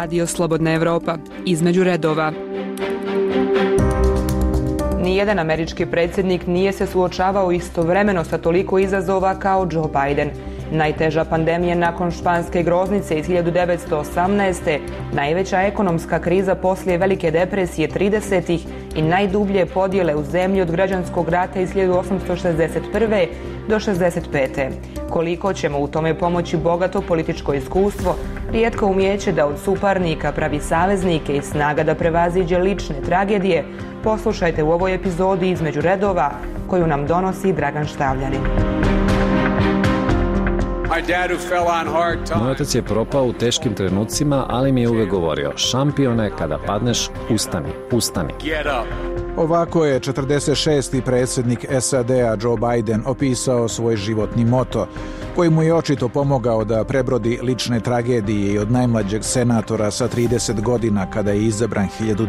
Radio Slobodna Evropa, između redova. Nijedan američki predsjednik nije se suočavao istovremeno sa toliko izazova kao Joe Biden. Najteža pandemija nakon španske groznice iz 1918. najveća ekonomska kriza poslije Velike depresije 30-ih i najdublje podjele u zemlji od građanskog rata iz 1861. do 65. Koliko ćemo u tome pomoći bogato političko iskustvo, rijetko umijeće da od suparnika pravi saveznike i snaga da prevaziđe lične tragedije, poslušajte u ovoj epizodi između redova koju nam donosi Dragan Štavljanin. Moj otac je propao u teškim trenucima, ali mi je uvek govorio: šampione, kada padneš, ustani, ustani. Ovako je 46. predsjednik SAD-a Joe Biden opisao svoj životni moto, koji mu je očito pomogao da prebrodi lične tragedije i od najmlađeg senatora sa 30 godina kada je izabran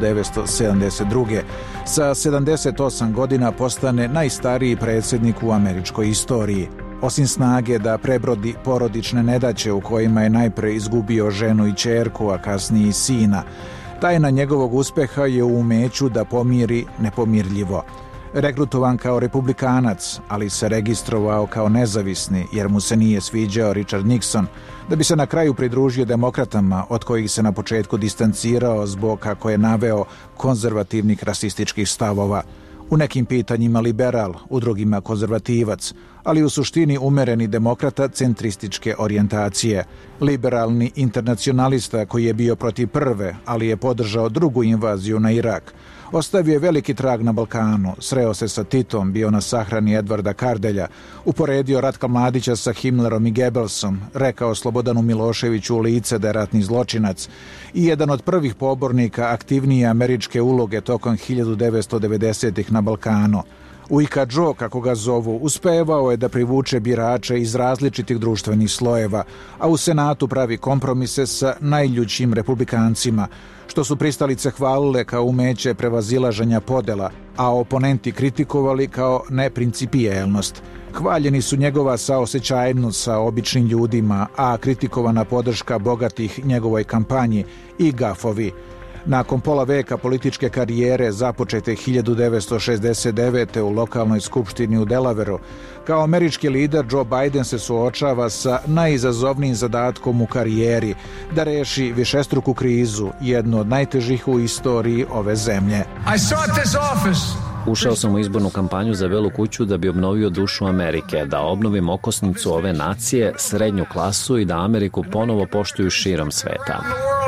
1972. sa 78 godina postane najstariji predsjednik u američkoj istoriji. Osim snage da prebrodi porodične nedaće u kojima je najpre izgubio ženu i ćerku, a kasnije i sina, tajna njegovog uspeha je u umeću da pomiri nepomirljivo. Rekrutovan kao republikanac, ali se registrovao kao nezavisni jer mu se nije sviđao Richard Nixon, da bi se na kraju pridružio demokratama od kojih se na početku distancirao zbog, kako je naveo, konzervativnih rasističkih stavova. U nekim pitanjima liberal, u drugima konzervativac, ali u suštini umereni demokrata centrističke orijentacije. Liberalni internacionalista koji je bio protiv prve, ali je podržao drugu invaziju na Irak. Ostavio je veliki trag na Balkanu, sreo se sa Titom, bio na sahrani Edvarda Kardelja, uporedio Ratka Mladića sa Himmlerom i Goebbelsom, rekao Slobodanu Miloševiću u lice da je ratni zločinac i jedan od prvih pobornika aktivnije američke uloge tokom 1990-ih na Balkanu. Ujka Joe, kako ga zovu, uspevao je da privuče birače iz različitih društvenih slojeva, a u Senatu pravi kompromise sa najljućim republikancima, što su pristalice hvalile kao umeće prevazilaženja podela, a oponenti kritikovali kao neprincipijelnost. Hvaljeni su njegova saosećajnost sa običnim ljudima, a kritikovana podrška bogatih njegovoj kampanji i gafovi. Nakon pola veka političke karijere započete 1969. u lokalnoj skupštini u Delawareu, kao američki lider Joe Biden se suočava sa najizazovnijim zadatkom u karijeri, da reši višestruku krizu, jednu od najtežih u istoriji ove zemlje. Ušao sam u izbornu kampanju za Belu kuću da bi obnovio dušu Amerike, da obnovim okosnicu ove nacije, srednju klasu i da Ameriku ponovo poštuju širom sveta.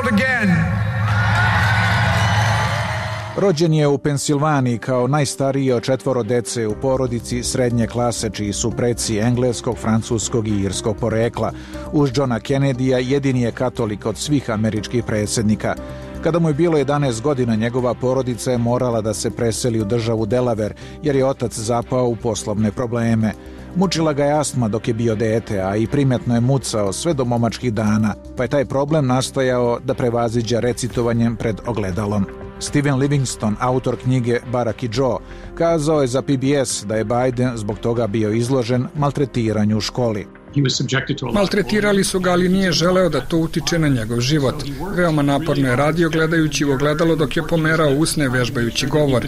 Rođen je u Pensilvaniji kao najstariji od 4 dece u porodici srednje klase, čiji su preci engleskog, francuskog i irskog porekla. Uz Johna Kennedyja jedini je katolik od svih američkih predsjednika. Kada mu je bilo 11 godina, njegova porodica je morala da se preseli u državu Delaware, jer je otac zapao u poslovne probleme. Mučila ga je astma dok je bio dete, a i primetno je mucao sve do momačkih dana, pa je taj problem nastojao da prevaziđa recitovanjem pred ogledalom. Steven Livingston, autor knjige Barak i Joe, kazao je za PBS da je Biden zbog toga bio izložen maltretiranju u školi. Maltretirali su ga, ali nije želeo da to utiče na njegov život. Veoma naporno je radio gledajući u ogledalo dok je pomerao usne vežbajući govor.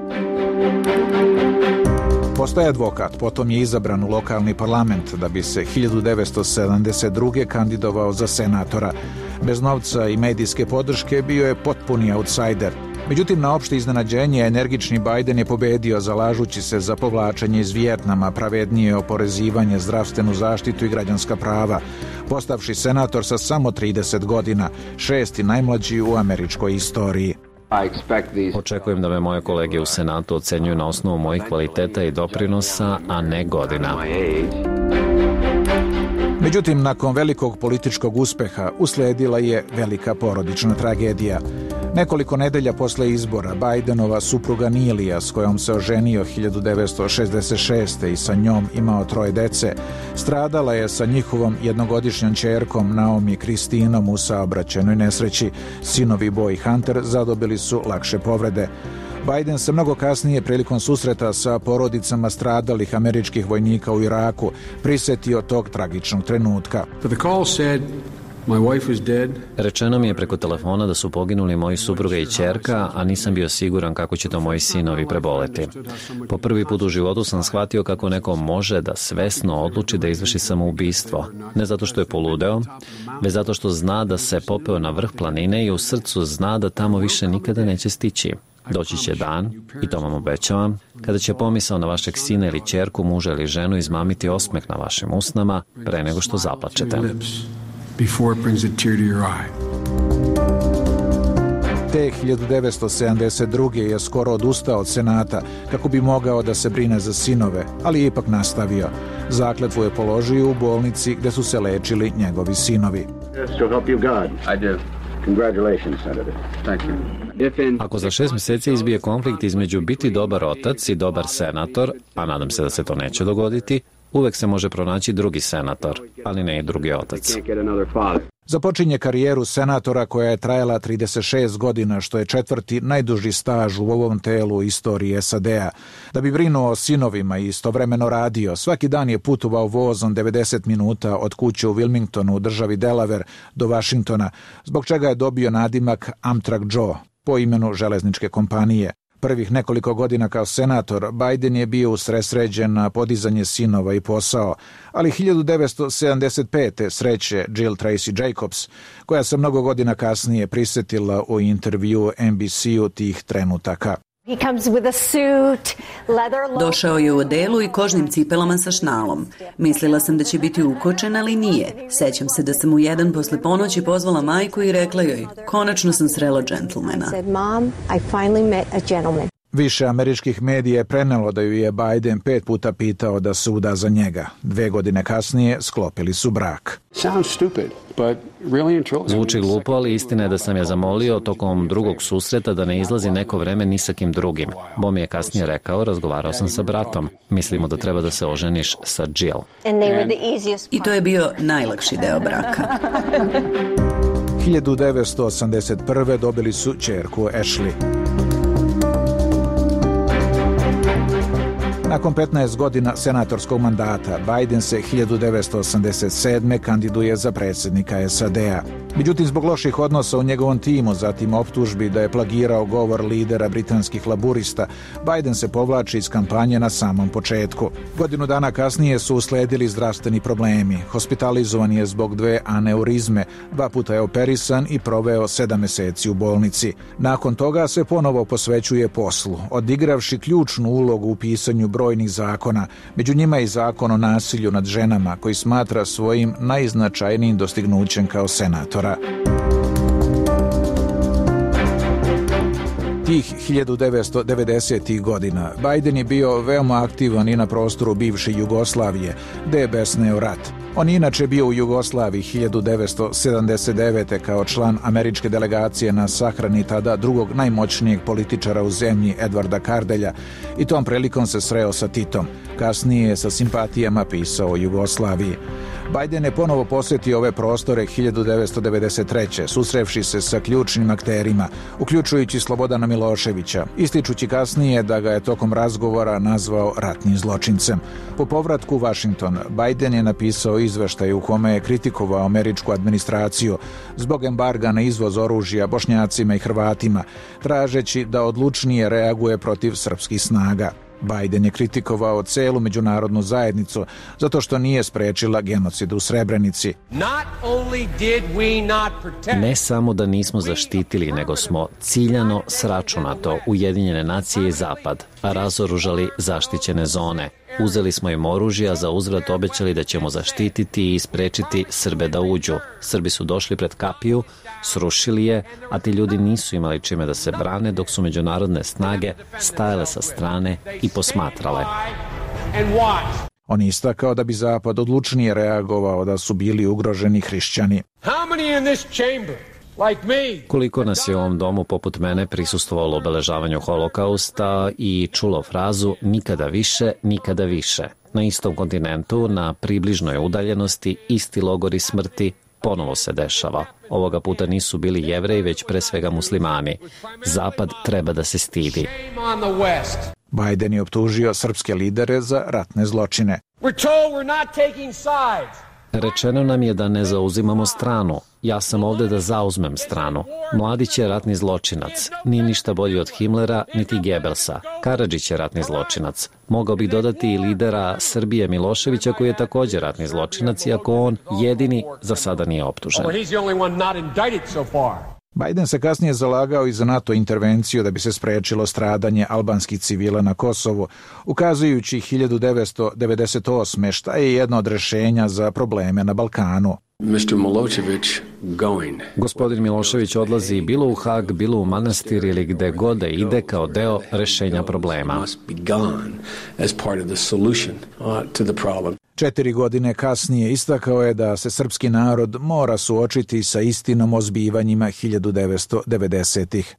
Postaje advokat, potom je izabran u lokalni parlament da bi se 1972. kandidovao za senatora. Bez novca i medijske podrške bio je potpuni outsider. Međutim, na opšte iznenađenje, energični Biden je pobedio zalažući se za povlačenje iz Vijetnama, pravednije oporezivanje, zdravstvenu zaštitu i građanska prava, postavši senator sa samo 30 godina, 6. najmlađi u američkoj istoriji. Očekujem da me moje kolege u Senatu ocenjuju na osnovu mojih kvaliteta i doprinosa, a ne godina. Međutim, nakon velikog političkog uspeha usledila je velika porodična tragedija. Nekoliko nedelja posle izbora Bidenova supruga Nilija, s kojom se oženio 1966. i sa njom imao 3 dece, stradala je sa njihovom jednogodišnjom ćerkom Naomi Kristinom u saobraćajnoj nesreći. Sinovi Bo i Hunter zadobili su lakše povrede. Biden se mnogo kasnije prilikom susreta sa porodicama stradalih američkih vojnika u Iraku prisjetio tog tragičnog trenutka. Rečeno mi je preko telefona da su poginuli moji supruga i ćerka, a nisam bio siguran kako će to moji sinovi preboleti. Po prvi put u životu sam shvatio kako neko može da svesno odluči da izvrši samoubistvo. Ne zato što je poludeo, već zato što zna da se popeo na vrh planine i u srcu zna da tamo više nikada neće stići. Doći će dan, i to vam obećavam, kada će pomisao na vašeg sina ili ćerku, muža ili ženu izmamiti osmeh na vašim usnama pre nego što zaplačete. Te 1972. je skoro odustao od Senata kako bi mogao da se brine za sinove, ali je ipak nastavio. Zakletvu je položio u bolnici gde su se lečili njegovi sinovi. Ako za 6 meseci izbije konflikt između biti dobar otac i dobar senator, a nadam se da se to neće dogoditi, uvek se može pronaći drugi senator, ali ne i drugi otac. Započinje karijeru senatora koja je trajala 36 godina, što je 4. najduži staž u ovom telu istoriji SAD-a. Da bi brinuo o sinovima i istovremeno radio, svaki dan je putovao vozom 90 minuta od kuće u Wilmingtonu u državi Delaware do Washingtona, zbog čega je dobio nadimak Amtrak Joe, po imenu železničke kompanije. Prvih nekoliko godina kao senator, Biden je bio usredsređen na podizanje sinova i posao, ali 1975. sreće Jill Tracy Jacobs, koja se mnogo godina kasnije prisetila u intervju NBC-u tih trenutaka. Došao je u odelu i kožnim cipelama sa šnalom. Mislila sam da će biti ukočen, ali nije. Sećam se da sam u 1 posle ponoći pozvala majku i rekla joj, konačno sam srela džentlmena. Više američkih medija je prenelo da ju je Biden 5 puta pitao da se uda za njega. 2 godine kasnije sklopili su brak. Zvuči glupo, ali istina je da sam je zamolio tokom drugog susreta da ne izlazi neko vreme ni sa kim drugim. Bo mi je kasnije rekao, razgovarao sam sa bratom. Mislimo da treba da se oženiš sa Jill. I to je bio najlakši deo braka. 1981. dobili su ćerku Ashley. Nakon 15 godina senatorskog mandata, Biden se 1987. kandiduje za predsjednika SAD-a. Međutim, zbog loših odnosa u njegovom timu, zatim optužbi da je plagirao govor lidera britanskih laburista, Biden se povlači iz kampanje na samom početku. Godinu dana kasnije su usledili zdravstveni problemi. Hospitalizovan je zbog 2 aneurizme, 2 puta je operisan i proveo 7 meseci u bolnici. Nakon toga se ponovo posvećuje poslu, odigravši ključnu ulogu u pisanju brojnih zakona, među njima i zakon o nasilju nad ženama, koji smatra svojim najznačajnijim dostignućem kao senatora. Tih 1990. godina Biden je bio veoma aktivan i na prostoru bivše Jugoslavije, gde je besneo rat. On je inače bio u Jugoslaviji 1979. kao član američke delegacije na sahrani tada drugog najmoćnijeg političara u zemlji Edvarda Kardelja i tom prilikom se sreo sa Titom. Kasnije je sa simpatijama pisao o Jugoslaviji. Biden je ponovo posjetio ove prostore 1993. susrevši se sa ključnim akterima, uključujući Slobodana Miloševića, ističući kasnije da ga je tokom razgovora nazvao ratnim zločincem. Po povratku u Washington, Biden je napisao izveštaj u kome je kritikovao američku administraciju zbog embarga na izvoz oružja Bošnjacima i Hrvatima, tražeći da odlučnije reaguje protiv srpskih snaga. Biden je kritikovao celu međunarodnu zajednicu zato što nije sprečila genocid u Srebrenici. Ne samo da nismo zaštitili, nego smo ciljano sračunato Ujedinjene nacije i Zapad razoružali zaštićene zone. Uzeli smo im oružje, a za uzvrat obećali da ćemo zaštititi i sprečiti Srbe da uđu. Srbi su došli pred kapiju, srušili je, a ti ljudi nisu imali čime da se brane, dok su međunarodne snage stajale sa strane i posmatrale. On je istakao da bi Zapad odlučnije reagovao da su bili ugroženi hrišćani. Koliko nas je u ovom domu poput mene prisustvovalo obeležavanju holokausta i čulo frazu nikada više, nikada više. Na istom kontinentu, na približnoj udaljenosti, isti logori smrti ponovo se dešava. Ovoga puta nisu bili Jevreji, već pre svega muslimani. Zapad treba da se stidi. Biden je optužio srpske lidere za ratne zločine. Rečeno nam je da ne zauzimamo stranu. Ja sam ovde da zauzmem stranu. Mladić je ratni zločinac. Nije ništa bolji od Himlera, niti Gebelsa. Karadžić je ratni zločinac. Mogao bih dodati i lidera Srbije Miloševića, koji je također ratni zločinac, iako on jedini za sada nije optužen. Biden se kasnije zalagao i za NATO intervenciju da bi se sprečilo stradanje albanskih civila na Kosovu, ukazujući 1998. šta je jedno od rešenja za probleme na Balkanu. Gospodin Milošević odlazi bilo u Hag, bilo u manastir ili gde god da ide kao deo rešenja problema. 4 godine kasnije istakao je da se srpski narod mora suočiti sa istinom o zbivanjima 1990-ih.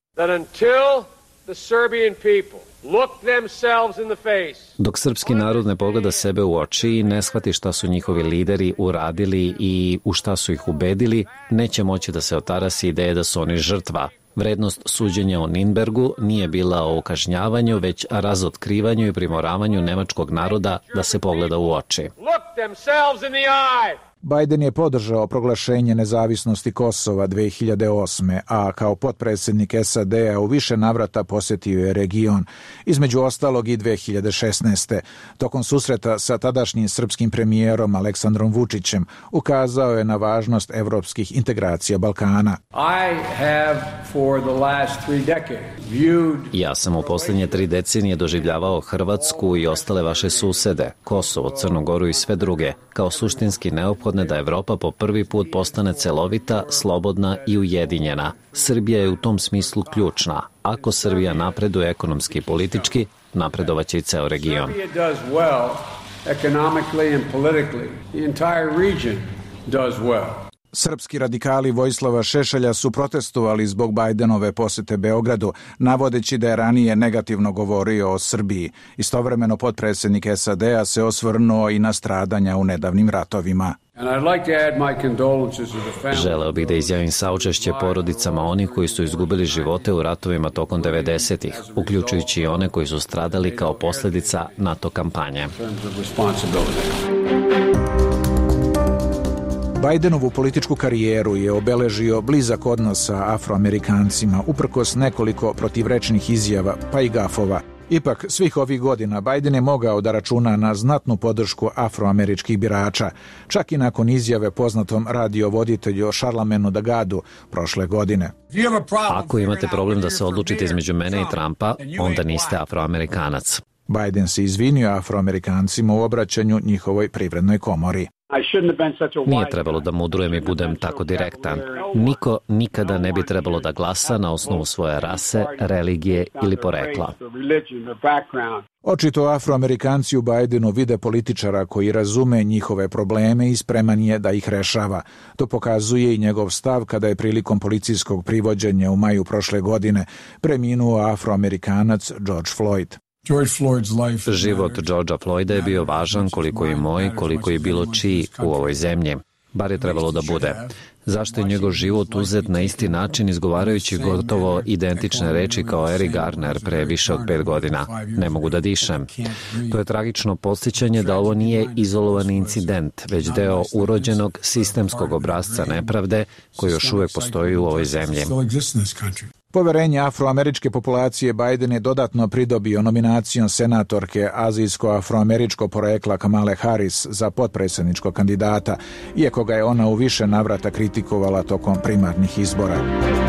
Dok srpski narod ne pogleda sebe u oči i ne shvati šta su njihovi lideri uradili i u šta su ih ubedili, neće moći da se otarasi ideje da su oni žrtva. Vrednost suđenja o Nürnbergu nije bila o kažnjavanju, već razotkrivanju i primoravanju nemačkog naroda da se pogleda u oči. Biden je podržao proglašenje nezavisnosti Kosova 2008. a kao potpredsjednik SAD-a u više navrata posjetio je region, između ostalog i 2016. Tokom susreta sa tadašnjim srpskim premijerom Aleksandrom Vučićem ukazao je na važnost evropskih integracija Balkana. Ja sam u posljednje 3 decenije doživljavao Hrvatsku i ostale vaše susede, Kosovo, Crnu Goru i sve druge, kao suštinski neophodne da Evropa po prvi put postane celovita, slobodna i ujedinjena. Srbija je u tom smislu ključna. Ako Srbija napreduje ekonomski i politički, napredovaće i ceo region. Srpski radikali Vojislava Šešelja su protestovali zbog Bidenove posete Beogradu, navodeći da je ranije negativno govorio o Srbiji. Istovremeno potpredsjednik SAD-a se osvrnuo i na stradanja u nedavnim ratovima. Želeo bih da izjavim saučešće porodicama onih koji su izgubili živote u ratovima tokom 90-ih, uključujući i one koji su stradali kao posljedica NATO kampanje. Bidenovu političku karijeru je obeležio blizak odnos sa Afroamerikancima, uprkos nekoliko protivrečnih izjava, pa i gafova. Ipak, svih ovih godina Biden je mogao da računa na znatnu podršku afroameričkih birača, čak i nakon izjave poznatom radiovoditelju Charlamagne'u Dagadu prošle godine. Ako imate problem da se odlučite između mene i Trumpa, onda niste Afroamerikanac. Biden se izvinio Afroamerikancima u obraćanju njihovoj privrednoj komori. Nije trebalo da mudrujem i budem tako direktan. Niko nikada ne bi trebalo da glasa na osnovu svoje rase, religije ili porekla. Očito Afroamerikanci u Bidenu vide političara koji razume njihove probleme i spreman je da ih rešava. To pokazuje i njegov stav kada je prilikom policijskog privođenja u maju prošle godine preminuo Afroamerikanac George Floyd. Život Georgea Floyda je bio važan koliko i moj, koliko i bilo čiji u ovoj zemlji. Bar je trebalo da bude. Zašto je njegov život uzet na isti način izgovarajući gotovo identične reči kao Eric Garner pre više od 5 godina? Ne mogu da dišem. To je tragično podsjećanje da ovo nije izolovani incident, već deo urođenog sistemskog obrasca nepravde koji još uvek postoji u ovoj zemlji. Poverenje afroameričke populacije Biden je dodatno pridobio nominacijom senatorke azijsko-afroameričkog porekla Kamale Harris za potpredsjedničkog kandidata, iako ga je ona u više navrata kritikovala tokom primarnih izbora.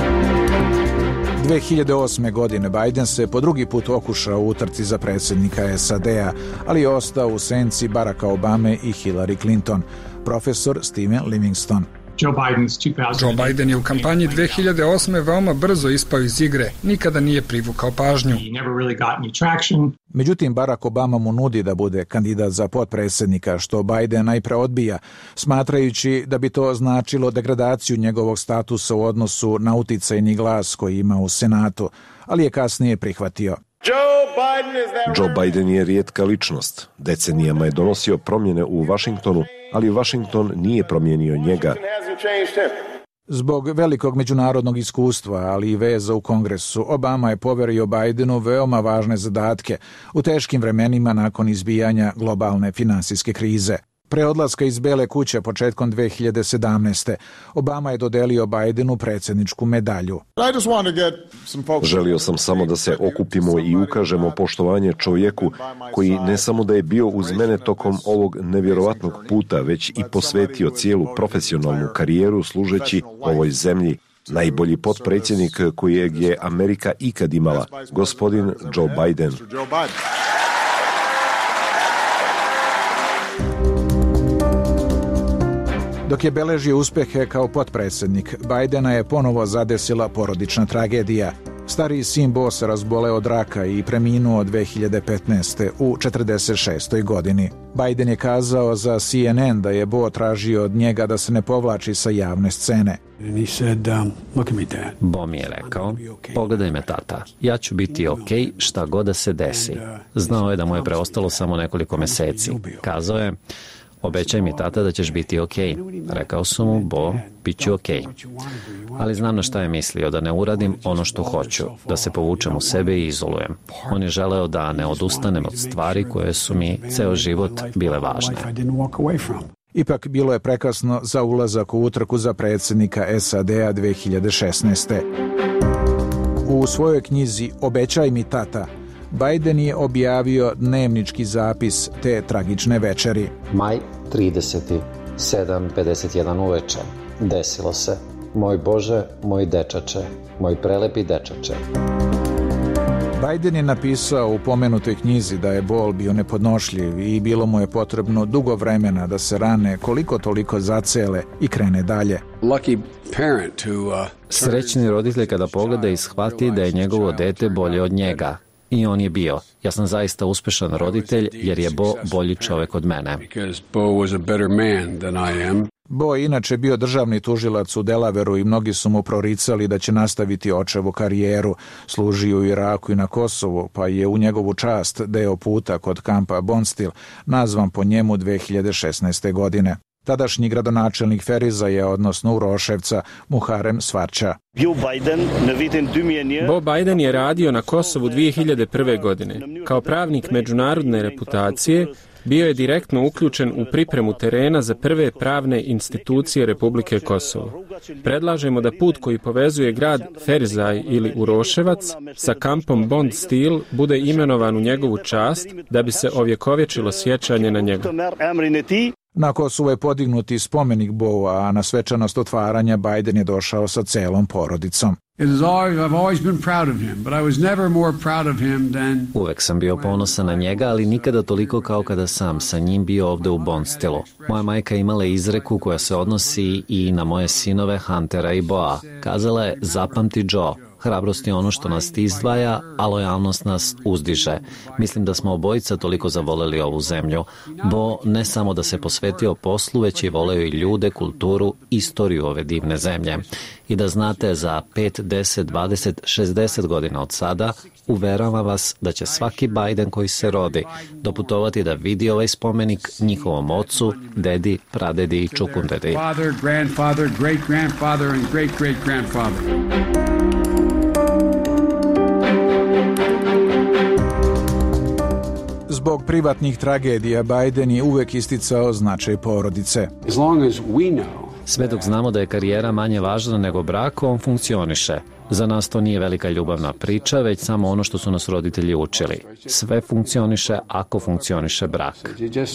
2008. godine Biden se po drugi put okušao u utrci za predsjednika SAD-a, ali je ostao u senci Baracka Obame i Hillary Clinton. Profesor Steven Livingston. Joe Biden je u kampanji 2008. veoma brzo ispao iz igre, nikada nije privukao pažnju. Međutim, Barack Obama mu nudi da bude kandidat za potpredsjednika, što Biden najpre odbija, smatrajući da bi to značilo degradaciju njegovog statusa u odnosu na uticajni glas koji ima u Senatu, ali je kasnije prihvatio. Joe Biden je rijetka ličnost. Decenijama je donosio promjene u Vašingtonu, ali Vašington nije promijenio njega. Zbog velikog međunarodnog iskustva, ali i veza u Kongresu, Obama je poverio Bidenu veoma važne zadatke u teškim vremenima nakon izbijanja globalne finansijske krize. Pre odlaska iz Bele kuće početkom 2017. Obama je dodelio Bidenu predsjedničku medalju. Želio sam samo da se okupimo i ukažemo poštovanje čovjeku koji ne samo da je bio uz mene tokom ovog nevjerovatnog puta, već i posvetio cijelu profesionalnu karijeru služeći ovoj zemlji. Najbolji potpredsjednik kojeg je Amerika ikad imala, gospodin Joe Biden. Dok je beležio uspehe kao potpredsjednik, Bidena je ponovo zadesila porodična tragedija. Stariji sin Bo se razboleo od raka i preminuo 2015. u 46. godini. Biden je kazao za CNN da je Bo tražio od njega da se ne povlači sa javne scene. Bo mi je rekao, pogledaj me tata, ja ću biti okej šta god da se desi. Znao je da mu je preostalo samo nekoliko meseci. Kazao je, obećaj mi tata da ćeš biti okej. Rekao sam mu, Bo, bit ću okej. Ali znam na šta je mislio, da ne uradim ono što hoću, da se povučem u sebe i izolujem. On je želeo da ne odustanem od stvari koje su mi ceo život bile važne. Ipak bilo je prekasno za ulazak u utrku za predsjednika SAD-a 2016. U svojoj knjizi Obećaj mi tata, Biden je objavio dnevnički zapis te tragične večeri. Maj 30. 7:51 uveče. Desilo se. Moj Bože, moj dečače, moj prelepi dečače. Biden je napisao u pomenutoj knjizi da je bol bio nepodnošljiv i bilo mu je potrebno dugo vremena da se rane koliko toliko zacele i krene dalje. Srećni roditelj kada pogleda i shvati da je njegovo dete bolje od njega. I on je bio. Ja sam zaista uspešan roditelj jer je Bo bolji čovjek od mene. Bo je inače bio državni tužilac u Delaveru i mnogi su mu proricali da će nastaviti očevu karijeru. Služio u Iraku i na Kosovu, pa je u njegovu čast deo puta kod kampa Bondsteel nazvan po njemu 2016. godine. Tadašnji gradonačelnik Ferizaja, odnosno Uroševca, Muharem Svarča. Bo Biden je radio na Kosovu 2001. godine. Kao pravnik međunarodne reputacije, bio je direktno uključen u pripremu terena za prve pravne institucije Republike Kosovo. Predlažemo da put koji povezuje grad Ferizaj ili Uroševac sa kampom Bondsteel bude imenovan u njegovu čast da bi se ovjekovječilo sjećanje na njega. Na Kosovu je podignuti spomenik Boa, a na svečanost otvaranja Biden je došao sa celom porodicom. Uvek sam bio ponosan na njega, ali nikada toliko kao kada sam sa njim bio ovde u Bondsteelu. Moja majka imala izreku koja se odnosi i na moje sinove Huntera i Boa. Kazala je, zapamti Joe, hrabrost je ono što nas izdvaja, a lojalnost nas uzdiže. Mislim da smo obojica toliko zavoleli ovu zemlju. Bo ne samo da se posvetio poslu, već i voleo i ljude, kulturu, istoriju ove divne zemlje. I da znate, za 5, 10, 20, 60 godina od sada, uveravam vas da će svaki Biden koji se rodi doputovati da vidi ovaj spomenik njihovom ocu, dedi, pradedi i čukundedi. Father, grandfather, great grandfather and great great grandfather. Zbog privatnih tragedija Biden je uvek isticao značaj porodice. Sve dok znamo da je karijera manje važna nego brak, on funkcioniše. Za nas to nije velika ljubavna priča, već samo ono što su nas roditelji učili. Sve funkcioniše ako funkcioniše brak.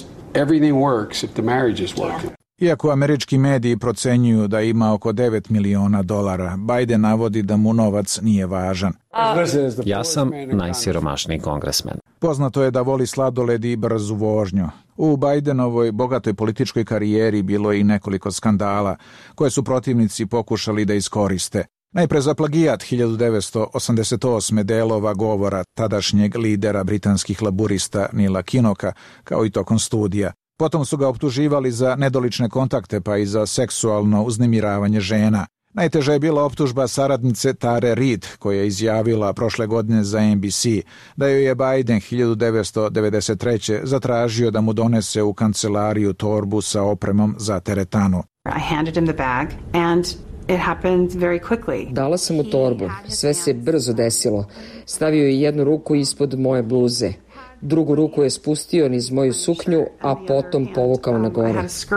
Iako američki mediji procenjuju da ima oko $9 miliona, Biden navodi da mu novac nije važan. Ja sam najsiromašniji kongresmen. Poznato je da voli sladoled i brzu vožnju. U Bidenovoj bogatoj političkoj karijeri bilo je i nekoliko skandala koje su protivnici pokušali da iskoriste. Najpre za plagijat 1988. delova govora tadašnjeg lidera britanskih laburista Neila Kinoka, kao i tokom studija. Potom su ga optuživali za nedolične kontakte pa i za seksualno uznemiravanje žena. Najteža je bila optužba saradnice Tare Reid, koja je izjavila prošle godine za NBC da joj je Biden 1993. zatražio da mu donese u kancelariju torbu sa opremom za teretanu. Dala sam mu torbu. Sve se brzo desilo. Stavio je jednu ruku ispod moje bluze. Drugu ruku je spustio niz moju suknju, a potom povukao na gore.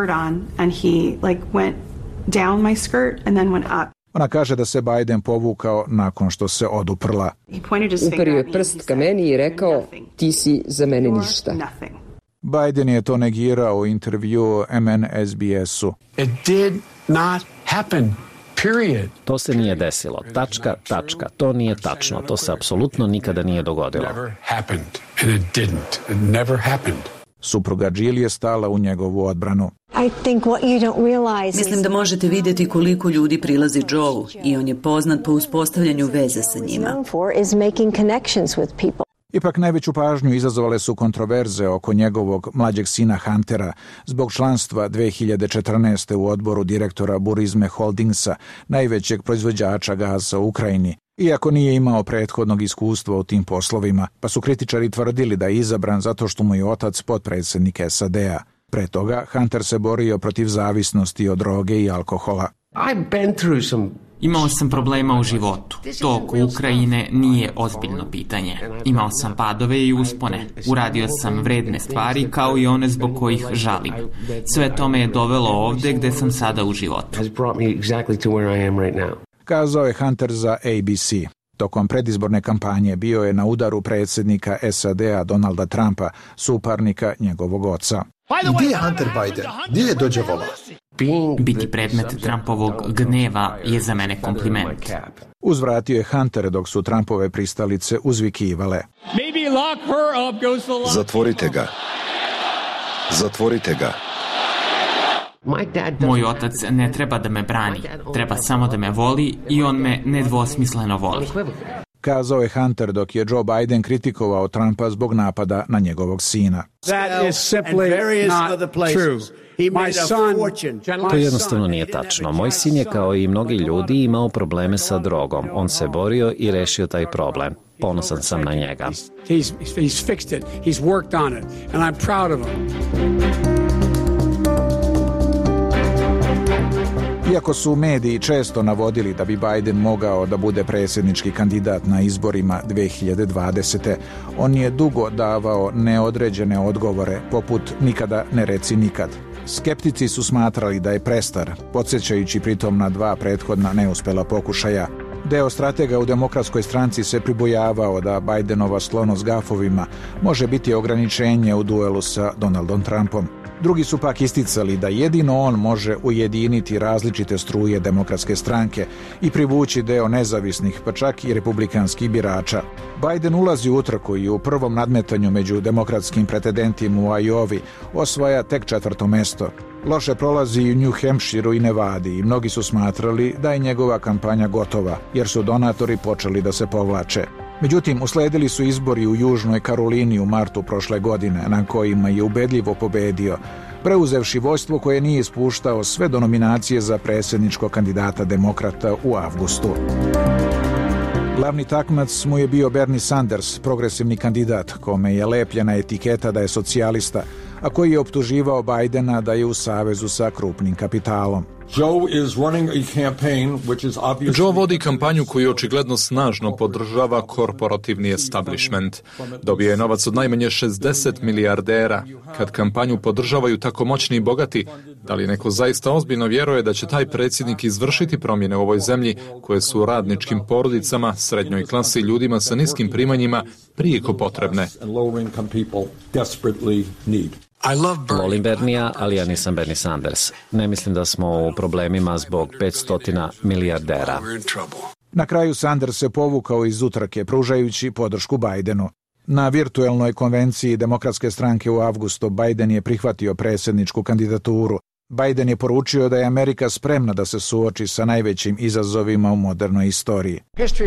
Ona kaže da se Biden povukao nakon što se oduprla. Uperio je prst ka meni i rekao, ti si za mene ništa. Biden je to negirao u intervjuu MSNBS-u. It did not happen. Period. To se nije desilo. Tačka. To nije tačno. To se apsolutno nikada nije dogodilo. Never happened. And it didn't. It never happened. Supruga Jill je stala u njegovu odbranu. Mislim da možete vidjeti koliko ljudi prilazi Joe-u i on je poznat po uspostavljanju veze sa njima. Ipak najveću pažnju izazvale su kontroverze oko njegovog mlađeg sina Huntera zbog članstva 2014. u odboru direktora Burisma Holdingsa, najvećeg proizvođača gaza u Ukrajini, iako nije imao prethodnog iskustva u tim poslovima, pa su kritičari tvrdili da je izabran zato što mu je otac potpredsjednik SAD-a. Pre toga, Hunter se borio protiv zavisnosti od droge i alkohola. Imao sam problema u životu. To oko Ukrajine nije ozbiljno pitanje. Imao sam padove i uspone. Uradio sam vredne stvari kao i one zbog kojih žalim. Sve to me je dovelo ovde gde sam sada u životu. Kazao je Hunter za ABC. Tokom predizborne kampanje bio je na udaru predsjednika SAD-a Donalda Trumpa, suparnika njegovog oca. Gdje je Hunter Biden? Gdje je dođe vola? Biti predmet Trumpovog gneva je za mene kompliment. Uzvratio je Hunter dok su Trumpove pristalice uzvikivale. Zatvorite ga. Zatvorite ga. Moj otac ne treba da me brani, treba samo da me voli i on me nedvosmisleno voli. Kazao je Hunter dok je Joe Biden kritikovao Trumpa zbog napada na njegovog sina. To jednostavno nije tačno. Moj sin je kao i mnogi ljudi imao probleme sa drogom. On se borio i rešio taj problem. Ponosan sam na njega. Iako su mediji često navodili da bi Biden mogao da bude predsjednički kandidat na izborima 2020. on je dugo davao neodređene odgovore, poput nikada ne reci nikad. Skeptici su smatrali da je prestar, podsjećajući pritom na 2 prethodna neuspela pokušaja. Deo stratega u Demokratskoj stranci se pribojavao da Bidenova sklonost gafovima može biti ograničenje u duelu sa Donaldom Trumpom. Drugi su pak isticali da jedino on može ujediniti različite struje Demokratske stranke i privući deo nezavisnih, pa čak i republikanskih birača. Biden ulazi u utrku i u prvom nadmetanju među demokratskim pretendentima u Iowi osvaja tek 4. mesto. Loše prolazi i u New Hampshireu i Nevadi i mnogi su smatrali da je njegova kampanja gotova, jer su donatori počeli da se povlače. Međutim, usledili su izbori u Južnoj Karolini u martu prošle godine, na kojima je ubedljivo pobedio, preuzevši vođstvo koje nije ispuštao sve do nominacije za predsjedničkog kandidata demokrata u avgustu. Glavni takmac mu je bio Bernie Sanders, progresivni kandidat, kome je lepljena etiketa da je socijalista, a koji je optuživao Bidena da je u savezu sa krupnim kapitalom. Joe vodi kampanju koju očigledno snažno podržava korporativni establishment. Dobije je novac od najmanje 60 milijardera. Kad kampanju podržavaju tako moćni i bogati, da li neko zaista ozbiljno vjeruje da će taj predsjednik izvršiti promjene u ovoj zemlji koje su radničkim porodicama, srednjoj klasi i ljudima sa niskim primanjima prijeko potrebne? Volim Bernija, ali ja nisam Bernie Sanders. Ne mislim da smo u problemima zbog 500 milijardera. Na kraju Sanders se povukao iz utrke, pružajući podršku Bidenu. Na virtuelnoj konvenciji Demokratske stranke u avgustu Biden je prihvatio predsjedničku kandidaturu. Biden je poručio da je Amerika spremna da se suoči sa najvećim izazovima u modernoj istoriji.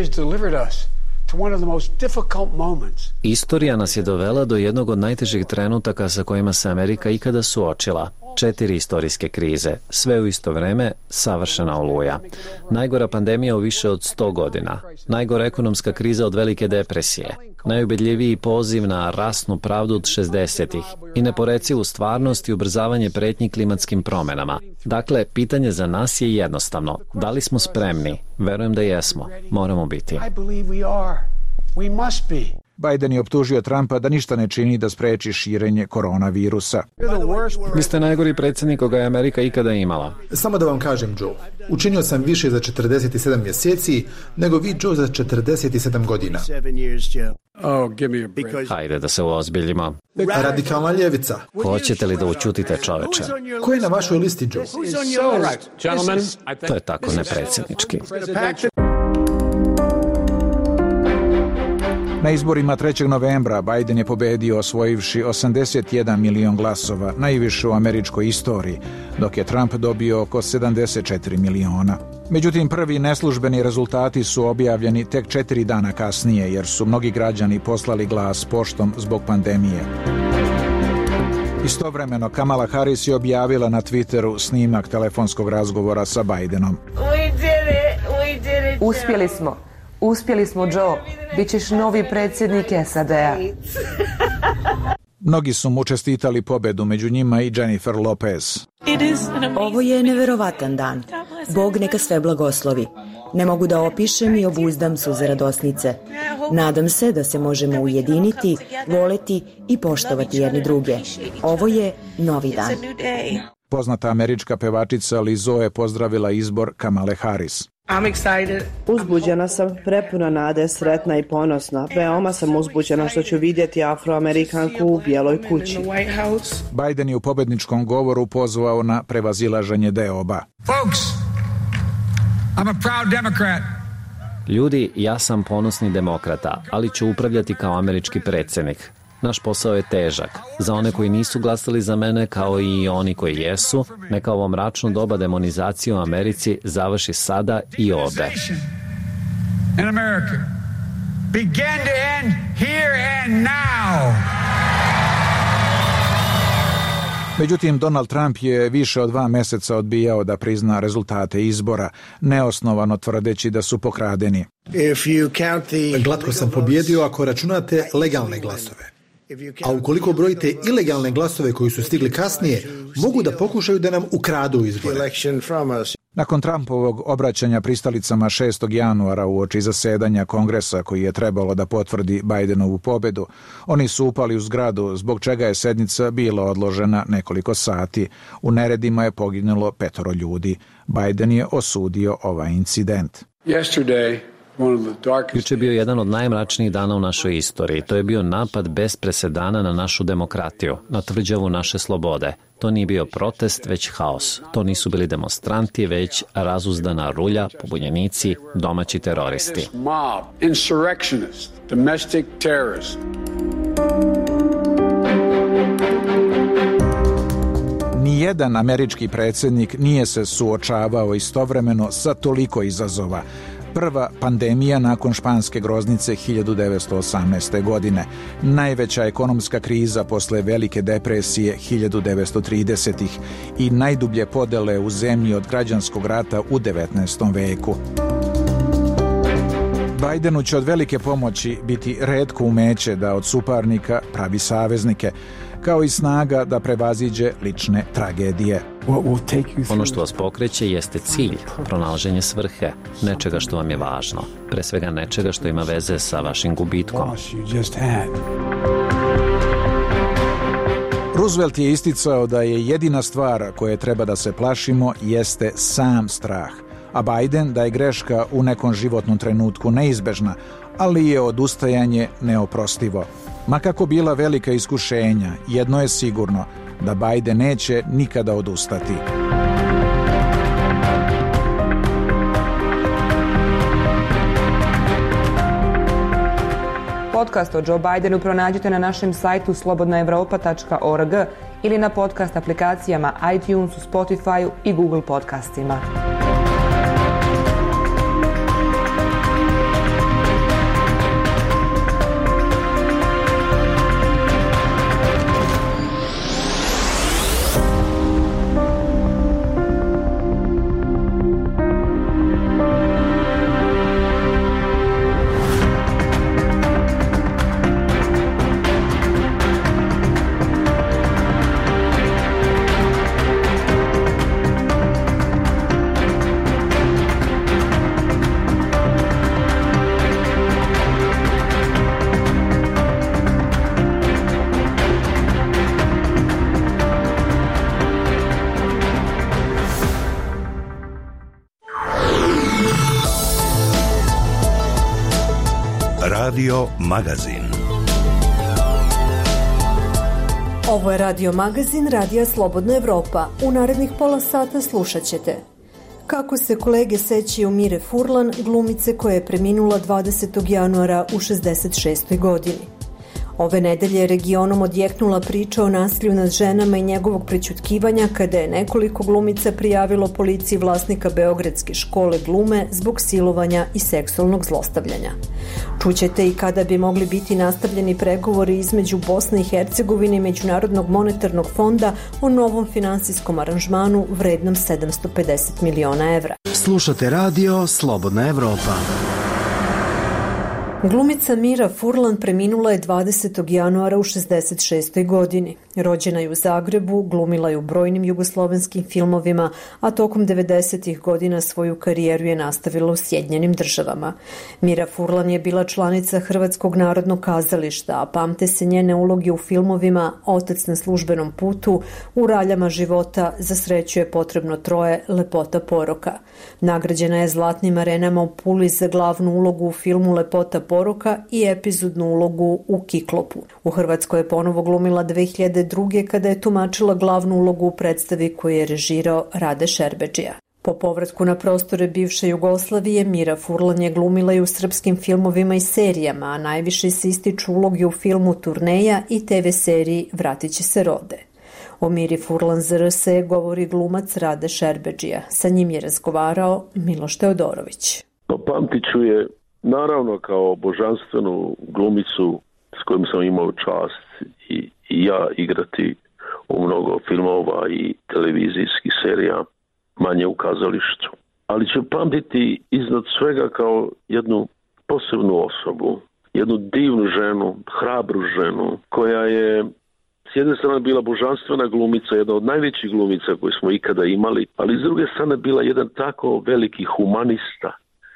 Istorija nas je dovela do jednog od najtežih trenutaka sa kojima se Amerika ikada suočila. 4 istorijske krize, sve u isto vreme, savršena oluja. Najgora pandemija u više od 100 godina. Najgora ekonomska kriza od Velike depresije. Najubedljiviji poziv na rasnu pravdu od 60-ih i neporecivu stvarnost i ubrzavanje pretnji klimatskim promjenama. Dakle, pitanje za nas je jednostavno. Da li smo spremni? Verujem da jesmo. Moramo biti. Biden je optužio Trumpa da ništa ne čini da spreči širenje koronavirusa. Vi ste najgori predsjednik koga je Amerika ikada imala. Samo da vam kažem, Joe, učinio sam više za 47 mjeseci nego vi, Joe, za 47 godina. Hajde da se uozbiljimo. Radikalna ljevica. Hoćete li da učutite, čoveče? Ko je na vašoj listi, Joe? To je tako nepredsjednički. Na izborima 3. novembra Biden je pobedio osvojivši 81 milion glasova, najviše u američkoj istoriji, dok je Trump dobio oko 74 miliona. Međutim, prvi neslužbeni rezultati su objavljeni tek 4 dana kasnije, jer su mnogi građani poslali glas poštom zbog pandemije. Istovremeno, Kamala Harris je objavila na Twitteru snimak telefonskog razgovora sa Bidenom. Uspjeli smo, Joe. Bićeš novi predsjednik SAD-a. Mnogi su mu čestitali pobedu, među njima i Jennifer Lopez. Ovo je neverovatan dan. Bog neka sve blagoslovi. Ne mogu da opišem i obuzdam suze radosnice. Nadam se da se možemo ujediniti, voleti i poštovati jedni druge. Ovo je novi dan. Poznata američka pevačica Lizzo je pozdravila izbor Kamale Harris. Uzbuđena sam, prepuna nade, sretna i ponosna. Veoma sam uzbuđena što ću vidjeti Afroamerikanku u Bijeloj kući. Biden je u pobedničkom govoru pozvao na prevazilaženje deoba. Ljudi, ja sam ponosni demokrata, ali ću upravljati kao američki predsjednik. Naš posao je težak. Za one koji nisu glasali za mene, kao i oni koji jesu, neka ovo mračno doba demonizacije u Americi završi sada i ovde. Međutim, Donald Trump je više od 2 mjeseca odbijao da prizna rezultate izbora, neosnovano tvrdeći da su pokradeni. Glatko sam pobjedio ako računate legalne glasove. A ukoliko brojite ilegalne glasove koji su stigli kasnije, mogu da pokušaju da nam ukradu izbore. Nakon Trumpovog obraćanja pristalicama 6. januara uoči zasedanja Kongresa koji je trebalo da potvrdi Bidenovu pobedu, oni su upali u zgradu, zbog čega je sednica bila odložena nekoliko sati. U neredima je poginulo 5 ljudi. Biden je osudio ovaj incident. Juče je bio jedan od najmračnijih dana u našoj istoriji. To je bio napad bez presedana na našu demokratiju, na tvrđavu naše slobode. To nije bio protest, već haos. To nisu bili demonstranti, već razuzdana rulja, pobunjenici, domaći teroristi. Nijedan američki predsjednik nije se suočavao istovremeno sa toliko izazova. Prva pandemija nakon španske groznice 1918. godine, najveća ekonomska kriza posle Velike depresije 1930-ih i najdublje podele u zemlji od građanskog rata u 19. veku. Bidenu će od velike pomoći biti retko umeće da od suparnika pravi saveznike, kao i snaga da prevaziđe lične tragedije. Ono što vas pokreće jeste cilj, pronalaženje svrhe, nečega što vam je važno, pre svega nečega što ima veze sa vašim gubitkom. Roosevelt je isticao da je jedina stvar koje treba da se plašimo jeste sam strah, a Biden da je greška u nekom životnom trenutku neizbežna, ali je odustajanje neoprostivo. Ma kako bila velika iskušenja, jedno je sigurno, da Biden neće nikada odustati. Podcast o Joe Bidenu pronađite na našem sajtu slobodnaevropa.org ili na podcast aplikacijama iTunesu, Spotifyu i Google podcastima. Radio Magazin. Ovo je Radio Magazin Radija Slobodna Evropa. U narednih pola sata slušat ćete kako se kolege sećaju Mire Furlan, glumice koja je preminula 20. januara u 66. godini. Ove nedelje je regionom odjeknula priča o nasilju nad ženama i njegovog prećutkivanja kada je nekoliko glumica prijavilo policiji vlasnika Beogradske škole glume zbog silovanja i seksualnog zlostavljanja. Čućete i kada bi mogli biti nastavljeni pregovori između Bosne i Hercegovine i Međunarodnog monetarnog fonda o novom finansijskom aranžmanu vrednom 750 miliona evra. Slušate radio Slobodna Evropa. Glumica Mira Furlan preminula je 20. januara u 66. godini. Rođena je u Zagrebu, glumila je u brojnim jugoslovenskim filmovima, a tokom 90. godina svoju karijeru je nastavila u Sjedinjenim Državama. Mira Furlan je bila članica Hrvatskog narodnog kazališta, a pamte se njene uloge u filmovima Otac na službenom putu, U raljama života, Za sreću je potrebno troje, Lepota poroka. Nagrađena je Zlatnim arenama u Puli za glavnu ulogu u filmu Lepota poroka i epizodnu ulogu u Kiklopu. U Hrvatskoj je ponovo glumila 2002. kada je tumačila glavnu ulogu u predstavi koju je režirao Rade Šerbedžija. Po povratku na prostore bivše Jugoslavije, Mira Furlan je glumila i u srpskim filmovima i serijama, a najviše se ističu uloge u filmu Turneja i TV seriji Vratit će se rode. O Miri Furlan za RS govori glumac Rade Šerbedžija. Sa njim je razgovarao Miloš Teodorović. Pamtit ću je naravno kao božanstvenu glumicu s kojom sam imao čast i ja igrati u mnogo filmova i televizijskih serija, manje u kazalištu. Ali ću pamtiti iznad svega kao jednu posebnu osobu, jednu divnu ženu, hrabru ženu, koja je s jedne strane bila božanstvena glumica, jedna od najvećih glumica koje smo ikada imali, ali s druge strane bila jedan tako veliki humanista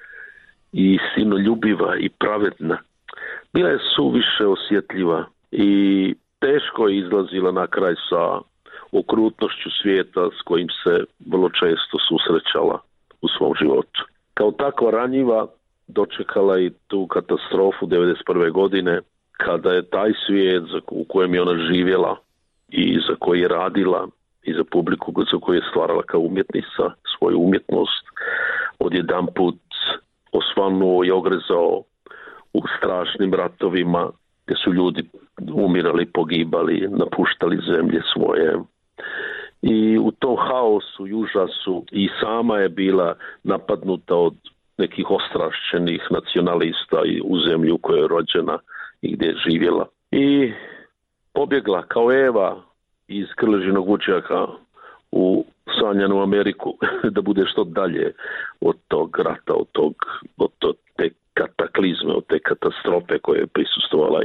i sinoljubiva i pravedna. Bila je suviše osjetljiva i teško je izlazila na kraj sa okrutnošću svijeta s kojim se vrlo često susrećala u svom životu. Kao takva ranjiva dočekala i tu katastrofu 1991. godine, kada je taj svijet u kojem je ona živjela i za koji je radila i za publiku za koju je stvarala kao umjetnica svoju umjetnost, odjedanput osvanuo i ogrezao u strašnim ratovima gdje su ljudi umirali, pogibali, napuštali zemlje svoje. I u tom haosu i užasu i sama je bila napadnuta od nekih ostrašćenih nacionalista u zemlji u kojoj je rođena i gdje je živjela. I pobjegla kao Eva iz Krležinog vučjaka u sanjanu Ameriku da bude što dalje od tog rata, od te kataklizme, od te katastrofe koje je prisustvovala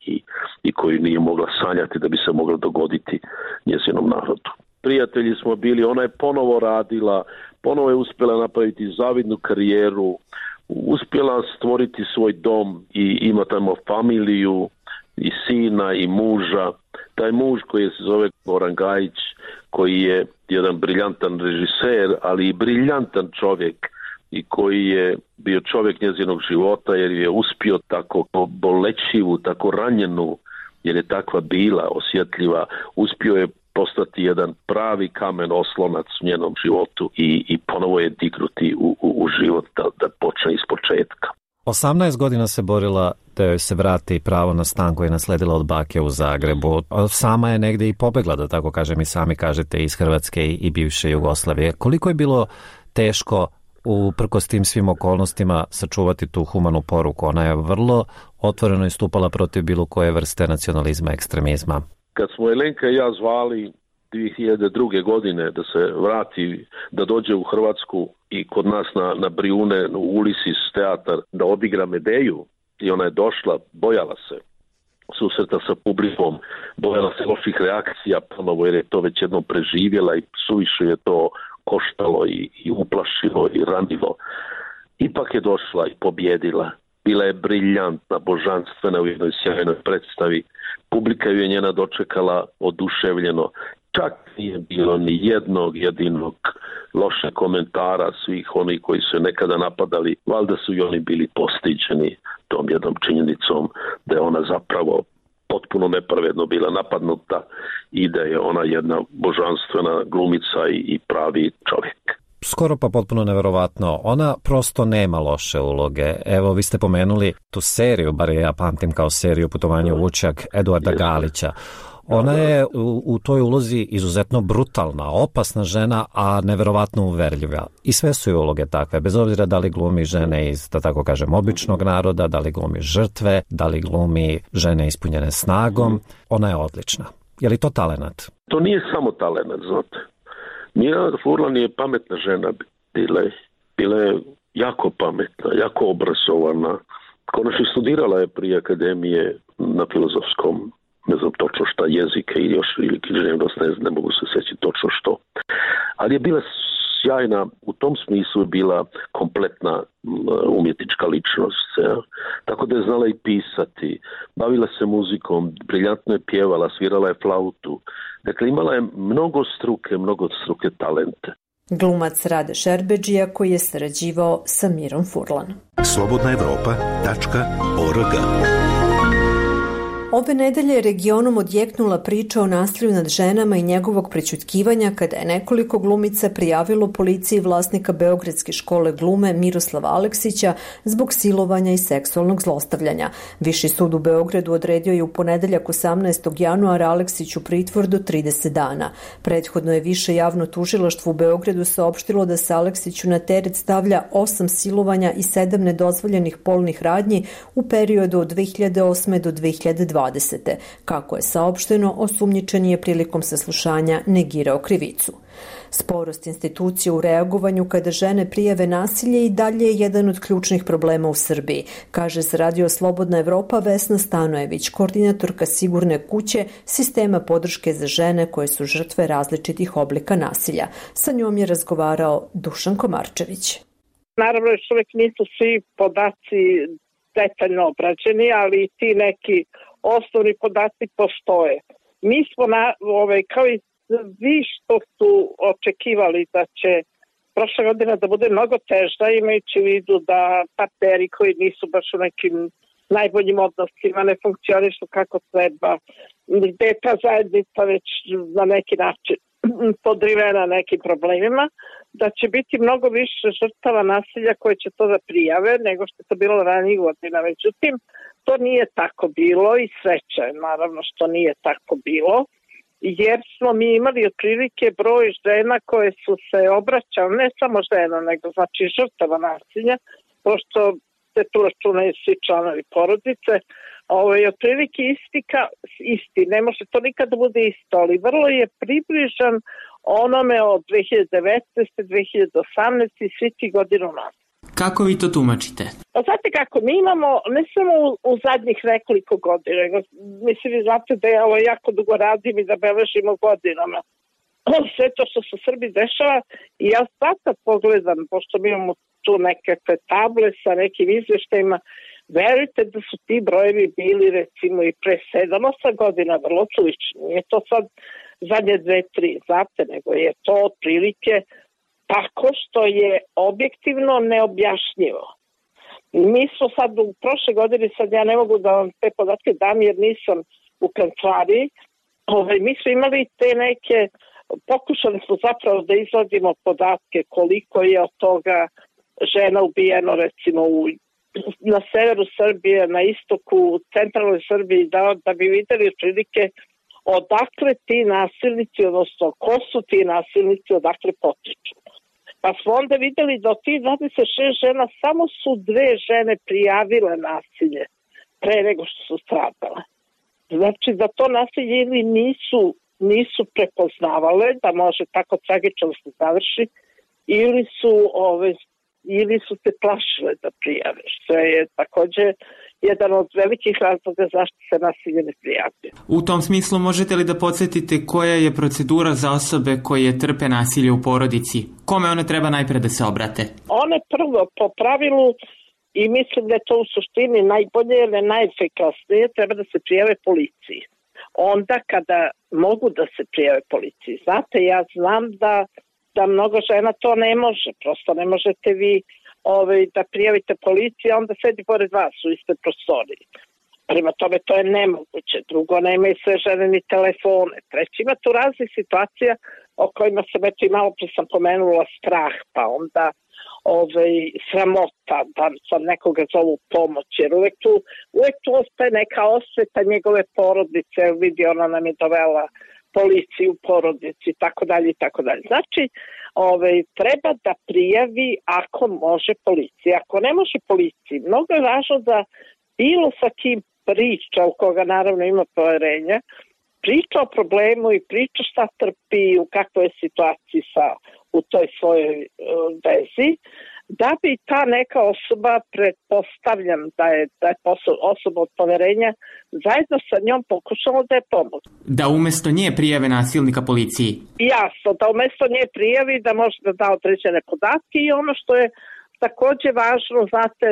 i koju nije mogla sanjati da bi se mogla dogoditi njezinom narodu. Prijatelji smo bili, ona je ponovo radila, ponovo je uspjela napraviti zavidnu karijeru, uspjela stvoriti svoj dom i ima tamo familiju i sina i muža. Taj muž koji se zove Goran Gajić, koji je jedan briljantan režiser, ali i briljantan čovjek i koji je bio čovjek njezinog života jer je uspio tako bolećivu, tako ranjenu, jer je takva bila osjetljiva, uspio je postati jedan pravi kamen oslonac u njenom životu i ponovo je dignuti u život da počne iz početka. 18 godina se borila da joj se vrati pravo na stan koji je nasledila od bake u Zagrebu. Sama je negdje i pobegla, da tako kažem, i sami kažete, iz Hrvatske i bivše Jugoslavije. Koliko je bilo teško uprkos tim svim okolnostima sačuvati tu humanu poruku? Ona je vrlo otvoreno istupala protiv bilo koje vrste nacionalizma, ekstremizma. Kad smo Elenka i ja zvali 2002. godine da se vrati, da dođe u Hrvatsku i kod nas na Brijune, u Ulisis teatar, da odigra Medeju, i ona je došla, bojala se susreta sa publikom, bojala se loših reakcija ponovo, jer je to već jednom preživjela i suviše je to koštalo i uplašilo i ranilo. Ipak je došla i pobjedila. Bila je briljantna, božanstvena u jednoj sjajnoj predstavi. Publika ju je njena dočekala oduševljeno. Čak nije bilo ni jednog jedinog loše komentara svih onih koji su nekada napadali. Valjda su i oni bili postiđeni tom jednom činjenicom da je ona zapravo potpuno nepravedno bila napadnuta i da je ona jedna božanstvena glumica i pravi čovjek. Skoro pa potpuno neverovatno. Ona prosto nema loše uloge. Evo, vi ste pomenuli tu seriju, bar ja pamtim kao seriju Putovanje u Vučjak Eduarda Galića. Ona je u toj ulozi izuzetno brutalna, opasna žena, a neverovatno uverljiva. I sve su joj uloge takve, bez obzira da li glumi žene iz, da tako kažem, običnog naroda, da li glumi žrtve, da li glumi žene ispunjene snagom. Ona je odlična. Je li to talenat? To nije samo talenat, znate. Mirjana Furlan je pametna žena, bila je jako pametna, jako obrazovana. Konačno studirala je prije akademije na filozofskom, ne znam točno šta, jezike ili još ili književnost, ne mogu se sjećati točno što. Ali je bila sjajna, u tom smislu je bila kompletna umjetnička ličnost. Ja. Tako da je znala i pisati, bavila se muzikom, briljantno je pjevala, svirala je flautu. Dakle, imala je mnogo struke talente. Glumac Rade Šerbedžija koji je sarađivao sa Mirom Furlan. slobodnaevropa.org. Ove nedelje regionom odjeknula priča o nasilju nad ženama i njegovog prećutkivanja kada je nekoliko glumica prijavilo policiji vlasnika Beogradske škole glume Miroslava Aleksića zbog silovanja i seksualnog zlostavljanja. Viši sud u Beogradu odredio je u ponedeljak 18. januara Aleksiću pritvor do 30 dana. Prethodno je više javno tužilaštvo u Beogradu saopštilo da se Aleksiću na teret stavlja 8 silovanja i 7 nedozvoljenih polnih radnji u periodu od 2008. do 2020. Kako je saopšteno, osumnjičeni je prilikom saslušanja negirao krivicu. Sporost institucije u reagovanju kada žene prijave nasilje i dalje je jedan od ključnih problema u Srbiji, kaže za Radio Slobodna Evropa Vesna Stanojević, koordinatorka Sigurne kuće, sistema podrške za žene koje su žrtve različitih oblika nasilja. Sa njom je razgovarao Dušan Komarčević. Naravno, još uvijek nisu svi podaci detaljno obrađeni, ali ti neki osnovni podaci postoje. Mi smo kao i svi što su očekivali da će prošla godina da bude mnogo teža, imajući u vidu da partneri koji nisu baš u nekim najboljim odnosima ne funkcionišu kako treba, gde je ta zajednica već na neki način podrivena nekim problemima, da će biti mnogo više žrtava nasilja koje će to da prijave nego što je to bilo ranijih godina. Međutim, to nije tako bilo i sreća je naravno što nije tako bilo, jer smo mi imali otprilike broj žena koje su se obraćale, ne samo žena, nego znači žrtava nasilja, pošto se tu računaju svi članovi porodice, otprilike isti, ne može to nikada da bude isto, ali vrlo je približan onome od 2019. 2018. i svi ti godinu nazad. Kako vi to tumačite? Pa znate kako, mi imamo, ne samo u zadnjih nekoliko godina, mislim vi znate da ja jako dugo radim i da beležimo godinama sve to što se u Srbiji dešava i ja sad pogledam, pošto mi imamo tu nekakve table sa nekim izveštajima, verujte da su ti brojevi bili recimo i pre 7-8 godina vrlo slični. Nije to sad zadnje 2-3, znate, nego je to otprilike tako što je objektivno neobjašnjivo. Mi smo sad u prošle godine, sad ja ne mogu da vam te podatke dam jer nisam u kancelariji, mi smo imali te neke, pokušali smo zapravo da izvadimo podatke koliko je od toga žena ubijeno recimo na severu Srbije, na istoku, u centralnoj Srbiji, da bi videli otprilike odakle ti nasilnici, odnosno ko su ti nasilnici, odakle potiču. Pa smo onda videli da od tih 26 žena samo su 2 žene prijavile nasilje pre nego što su stradale. Znači da to nasilje ili nisu prepoznavale da može tako tragično se završi ili su se plašile da prijave, što je također jedan od velikih razloga zašto se nasilje ne prijavljuje. U tom smislu možete li da podsjetite koja je procedura za osobe koje trpe nasilje u porodici? Kome one treba najpre da se obrate? One prvo po pravilu, i mislim da je to u suštini najbolje ili najefikasnije, treba da se prijave policiji. Onda kada mogu da se prijave policiji. Znate, ja znam da mnogo žena to ne može, prosto ne možete vi da prijavite policiji, onda sedi pored vas u istoj prostoriji. Prema tome, to je nemoguće. Drugo, nemaju sve žene ni telefone. Treći, ima tu raznih situacija o kojima sam eto i malo pre sam pomenula strah, pa onda sramota da sam nekoga zovu pomoć, jer uvek tu ostaje neka osveta njegove porodice, vidi ona nam je dovela policiju u porodici, tako dalje i tako dalje. Znači, treba da prijavi ako može policiji. Ako ne može policiji, mnogo je važno da bilo sa kim priča, u koga naravno ima poverenja, priča o problemu i priča šta trpi, u kakvoj je situaciji u toj svojoj vezi, da bi ta neka osoba, pretpostavljam da je osoba od poverenja, zajedno sa njom pokušala da je pomoći. Da umesto nje prijave nasilnika policiji? Jasno, da umesto nje prijavi, da može da da određene podatke i ono što je takođe važno, znate,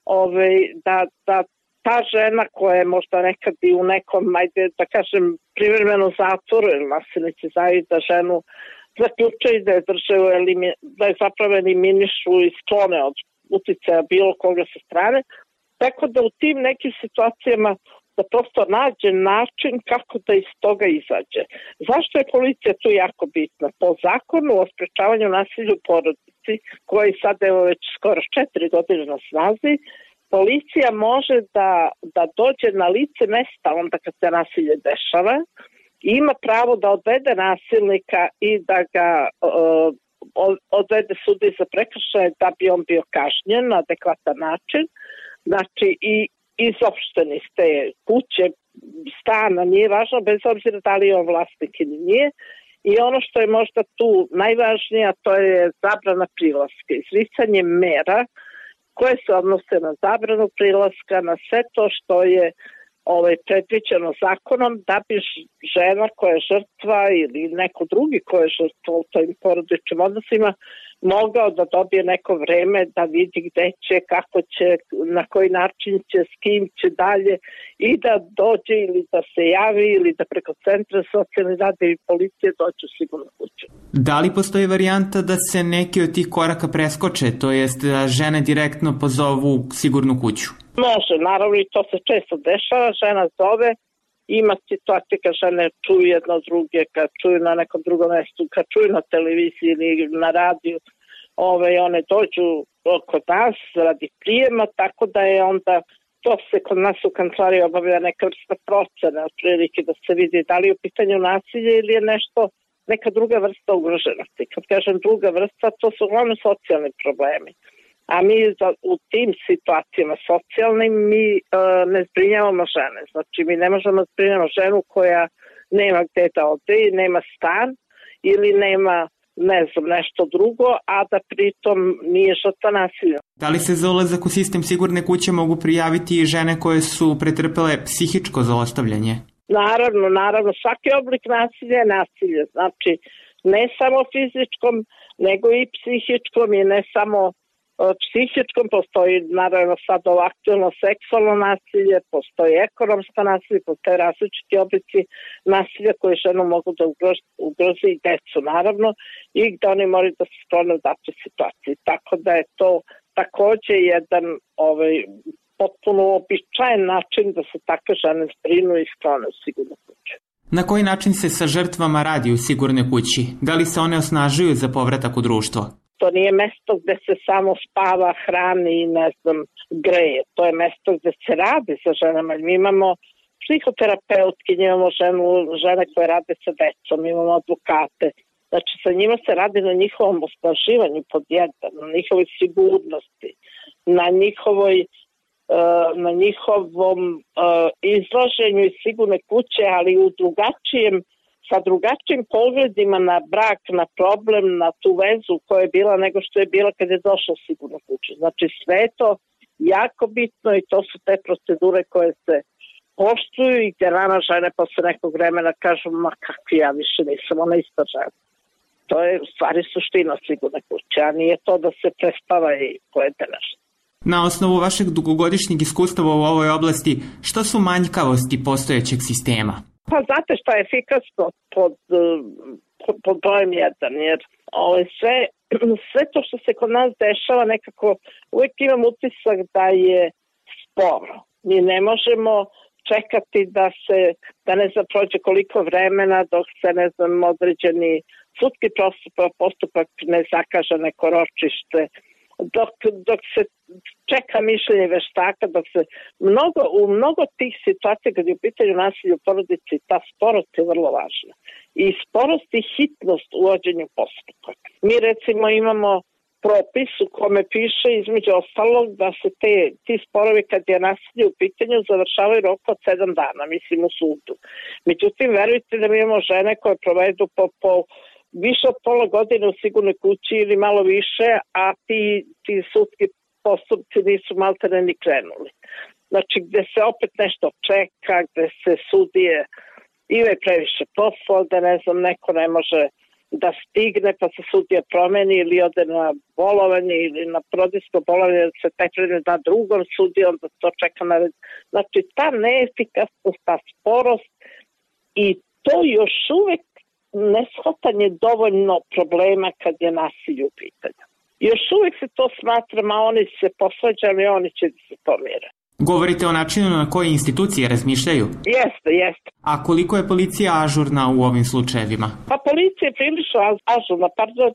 da ta žena koja je možda nekad i u nekom, da kažem, privremenom zatvoru, jer nasilnici znaju da ženu zaključaju da je držaju, da je zapravo eliminišu i sklone od uticaja bilo koga sa strane. Tako da u tim nekim situacijama da prosto nađe način kako da iz toga izađe. Zašto je policija tu jako bitna? Po zakonu o sprečavanju nasilja u porodici, koji sad evo već skoro 4 godine na snazi, policija može da dođe na lice mesta onda kad se nasilje dešava, ima pravo da odvede nasilnika i da ga odvede sudi za prekršaje da bi on bio kažnjen na adekvatan način. Znači i izopšten iz te kuće, stana, nije važno, bez obzira da li je on vlasnik ili nije. I ono što je možda tu najvažnije, to je zabrana prilaska, izricanje mera koje se odnose na zabranu prilaska, na sve to što je predviđeno zakonom, da bi žena koja je žrtva ili neko drugi koja je žrtva u tojim porodičnim odnosima mogao da dobije neko vreme da vidi gde će, kako će, na koji način će, s kim će dalje i da dođe ili da se javi ili da preko centra socijalne rade i policije dođe u sigurnu kuću. Da li postoji varijanta da se neki od tih koraka preskoče, to jest da žene direktno pozovu sigurnu kuću? Može, naravno i to se često dešava, žena zove, ima situacije kad žene čuju jedno od druge, kad čuju na nekom drugom mestu, kad čuju na televiziji ili na radiju, one dođu kod nas radi prijema, tako da je onda to se kod nas u kancelariji obavlja neka vrsta procena, otprilike da se vidi da li je u pitanju nasilje ili je nešto, neka druga vrsta ugroženosti. Kad kažem druga vrsta, to su uglavnom socijalni problemi. A mi u tim situacijama socijalnim mi ne zbrinjavamo žene. Znači mi ne možemo da zbrinjavamo ženu koja nema gde da ode, nema stan ili nema nešto drugo, a da pritom nije žrtva nasilja. Da li se za ulazak u sistem sigurne kuće mogu prijaviti i žene koje su pretrpele psihičko zlostavljanje? Naravno, svaki oblik nasilja je nasilje. Znači ne samo fizičkom, nego i psihičkom i ne samo psihičkom, postoji naravno sad ovo aktualno seksualno nasilje, postoji ekonomsko nasilje, postoje različiti oblici nasilja koje ženu mogu da ugrozi i decu naravno i gde oni moraju da se sklone u datoj situaciji. Tako da je to takođe jedan potpuno običajen način da se takve žene zbrinu i sklone u sigurnu kuću. Na koji način se sa žrtvama radi u sigurnoj kući? Da li se one osnažuju za povratak u društvo? To nije mesto gde se samo spava, hrani i greje. To je mesto gde se radi sa ženama. Mi imamo psihoterapeutkinje, imamo žene koje rade sa decom, imamo advokate. Znači sa njima se radi na njihovom osnaživanju pod jedan, na njihovoj sigurnosti, na njihovom izlaženju iz sigurne kuće, ali u sa drugačijim pogledima na brak, na problem, na tu vezu koja je bila nego što je bila kad je došla u sigurnu kuću. Znači sve je to jako bitno i to su te procedure koje se poštuju i gdje nama žene posle nekog vremena kažu ma kakvi ja više nisam ona ista žena. To je u stvari suština sigurne kuće, a nije to da se prespava i pojede nešto. Na osnovu vašeg dugogodišnjeg iskustva u ovoj oblasti, što su manjkavosti postojećeg sistema? Pa znate šta je efikasno pod brojem jedan, jer sve sve to što se kod nas dešava nekako uvijek imam utisak da je sporo. Mi ne možemo čekati da ne znam prođe koliko vremena dok se ne znam određeni sudski postupak ne zakaže neko ročište, dok se čeka mišljenje veštaka, dok se u mnogo tih situacija kad je u pitanju nasilja u porodici, ta sporost je vrlo važna. I sporost i hitnost u vođenju postupaka. Mi recimo imamo propis u kome piše između ostalog da se ti sporovi kad je nasilje u pitanju završavaju rok od 7 dana, mislim u sudu. Međutim, verujte da mi imamo žene koje provedu po više od pola godine u sigurnoj kući ili malo više, a ti sudski postupci nisu maltene ni krenuli. Znači, gde se opet nešto čeka, gde se sudije imaju previše posla, da ne znam, neko ne može da stigne, pa se sudija promeni ili ode na bolovanje ili na porodinsko bolovanje, da se tekrene da drugom sudiji, onda to čeka na red. Znači, ta neefikasnost, ta sporost i to još uvek neshvatanje dovoljno problema kad je nasilje u pitanju. Još uvek se to smatra, ma oni se posvađali, oni će da se pomire. Govorite o načinu na koji institucije razmišljaju? Jeste. A koliko je policija ažurna u ovim slučajevima? Pa policija je prilično ažurna,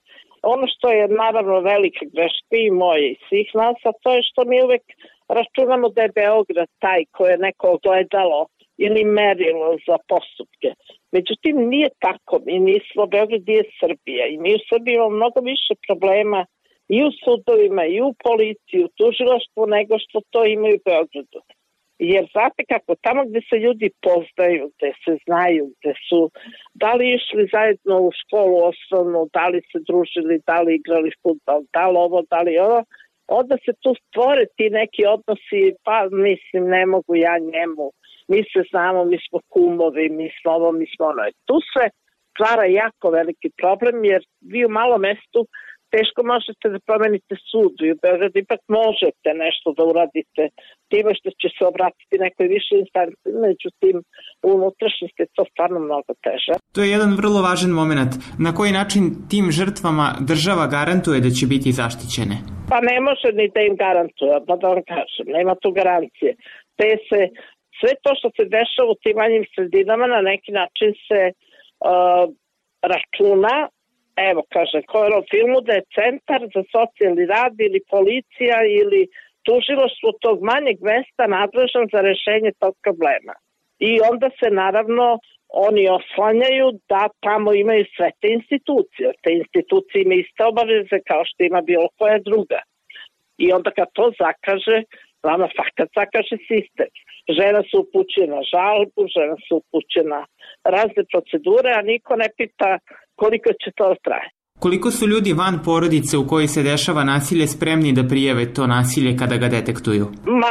ono što je naravno velika greška i moje i svih nas, a to je što mi uvek računamo da je Beograd taj koje je neko ogledalo ili merilo za postupke. Međutim, nije tako. Mi nismo, Beograd nije Srbija i mi u Srbiji imamo mnogo više problema i u sudovima, i u policiji, u tužilaštvu, nego što to imaju u Beogradu. Jer znate kako, tamo gde se ljudi poznaju, gde se znaju, gde su da li išli zajedno u školu osnovnu, da li se družili, da li igrali fudbal, da li ovo, da li ovo, onda se tu stvore ti neki odnosi, pa mislim ne mogu ja njemu, mi se znamo, mi smo kumovi, mi smo ovo, mi smo ono. Tu se stvara jako veliki problem, jer vi u malom mestu teško možete da promenite sud i u Beogradu ipak možete nešto da uradite time što će se obratiti nekoj više instanci, međutim u unutrašnjosti je to stvarno mnogo teže. To je jedan vrlo važan moment. Na koji način tim žrtvama država garantuje da će biti zaštićene? Pa ne može ni da im garantuje, pa da vam kažem, nema tu garancije. Sve to što se dešava u tim manjim sredinama na neki način se računa. Evo, kažem, kao je u filmu da je centar za socijalni rad ili policija ili tužilaštvo tog manjeg mesta nadležan za rešenje tog problema. I onda se naravno oni oslanjaju da tamo imaju sve te institucije. Te institucije imaju iste obaveze kao što ima bilo koja druga. I onda kad to zakaže, vama fakat zakaže sistem. Žena se upućuje na žalbu, žena se upućuje na razne procedure, a niko ne pita koliko će to trajati. Koliko su ljudi van porodice u kojoj se dešava nasilje spremni da prijave to nasilje kada ga detektuju?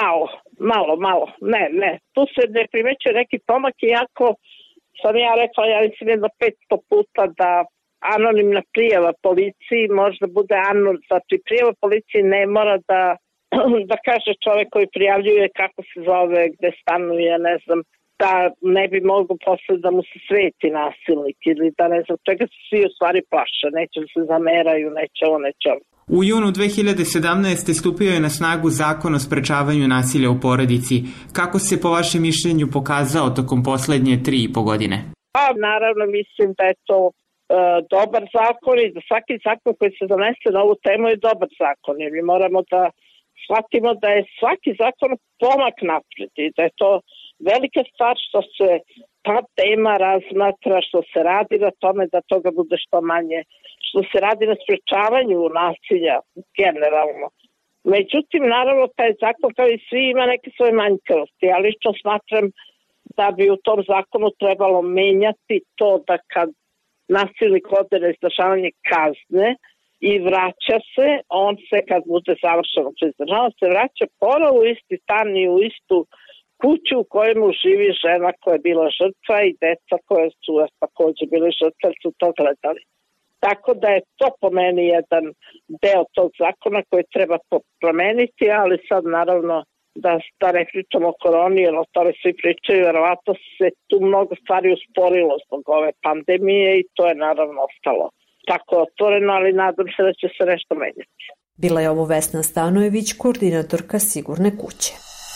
Malo. Ne. Tu se ne primećuje neki pomak, iako sam ja rekla, ja mislim jedno 500 puta da anonimna prijava policiji možda bude anonimna. Znači, prijava policiji ne mora da kaže čovek koji prijavljuje kako se zove, gde stanuje, ne znam, da ne bi mogo posle da mu se sveti nasilnik ili da ne znam čega se svi u stvari plaše, neće da se zameraju, neće ovo. U junu 2017. stupio je na snagu Zakon o sprečavanju nasilja u porodici. Kako se po vašem mišljenju pokazao tokom poslednje 3,5 godine? Pa naravno mislim da je to dobar zakon i da svaki zakon koji se donese na ovu temu je dobar zakon, jer mi moramo da shvatimo da je svaki zakon pomak napred i da je to velika stvar što se ta tema razmatra, što se radi na tome da toga bude što manje, što se radi na sprečavanju nasilja generalno. Međutim, naravno, taj zakon kao i svi ima neke svoje manjkavosti. Ja lično smatram da bi u tom zakonu trebalo menjati to da kad nasilnik ode na izdržavanje kazne i vraća se, on se kad bude završeno izdržavanje, se vraća ponovo u isti stan i u istu kuću u kojemu živi žena koja je bila žrtva i deca koje su takođe bili žrtve, su to gledali. Tako da je to po meni jedan deo tog zakona koji treba promeniti, ali sad naravno da ne pričamo o koroni, jer o tome svi pričaju, verovatno se tu mnogo stvari usporilo zbog ove pandemije i to je naravno ostalo tako otvoreno, ali nadam se da će se nešto menjati. Bila je ovo Vesna Stanojević, koordinatorka Sigurne kuće.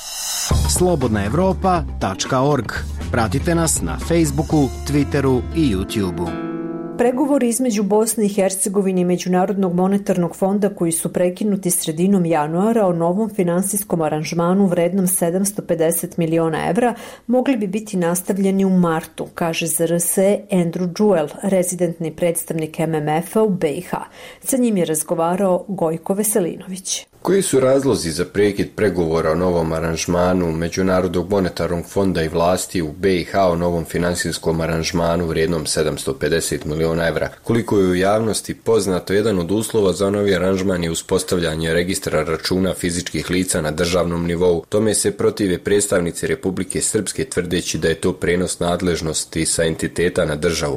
slobodnaevropa.org. Pratite nas na Facebooku, Twitteru i YouTubeu. Pregovori između Bosne i Hercegovine i Međunarodnog monetarnog fonda koji su prekinuti sredinom januara o novom finansijskom aranžmanu vrednom 750 miliona evra mogli bi biti nastavljeni u martu, kaže za RSE Andrew Jewell, rezidentni predstavnik MMF-a u BiH. Sa njim je razgovarao Gojko Veselinović. Koji su razlozi za prekid pregovora o novom aranžmanu Međunarodnog monetarnog fonda i vlasti u BiH o novom finansijskom aranžmanu vrijednom 750 miliona evra? Koliko je u javnosti poznato, jedan od uslova za novi aranžman je uspostavljanje registra računa fizičkih lica na državnom nivou. Tome se protive predstavnici Republike Srpske tvrdeći da je to prenos nadležnosti sa entiteta na državu.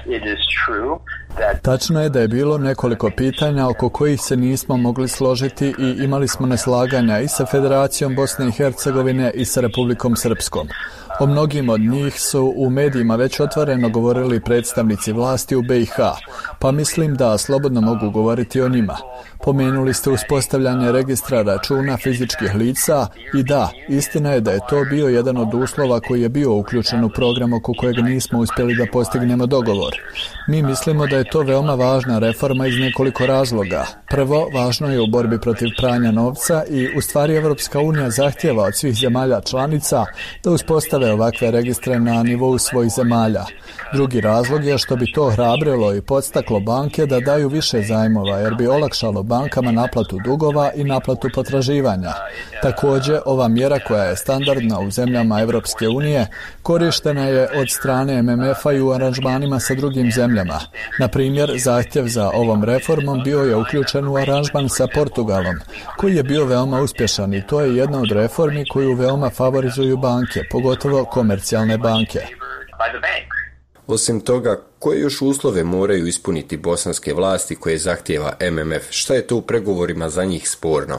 Tačno je da je bilo nekoliko pitanja oko kojih se nismo mogli složiti i imali smo neslaganja i sa Federacijom Bosne i Hercegovine i sa Republikom Srpskom. O mnogim od njih su u medijima već otvoreno govorili predstavnici vlasti u BiH, pa mislim da slobodno mogu govoriti o njima. Pomenuli ste uspostavljanje registra računa fizičkih lica i da, istina je da je to bio jedan od uslova koji je bio uključen u program oko kojeg nismo uspjeli da postignemo dogovor. Mi mislimo da je to veoma važna reforma iz nekoliko razloga. Prvo, važno je u borbi protiv pranja novca i u stvari Evropska unija zahtijeva od svih zemalja članica da uspostave ovakve registre na nivou svojih zemalja. Drugi razlog je što bi to hrabrilo i podstaklo banke da daju više zajmova jer bi olakšalo bankama naplatu dugova i naplatu potraživanja. Također, ova mjera koja je standardna u zemljama Evropske unije korištena je od strane MMF-a i u aranžmanima sa drugim zemljama. Na primjer, zahtjev za ovom reformom bio je uključen u aranžman sa Portugalom, koji je bio veoma uspješan i to je jedna od reformi koju veoma favorizuju banke, pogotovo komercijalne banke. Osim toga, koje još uslove moraju ispuniti bosanske vlasti koje zahtijeva MMF? Šta je to u pregovorima za njih sporno?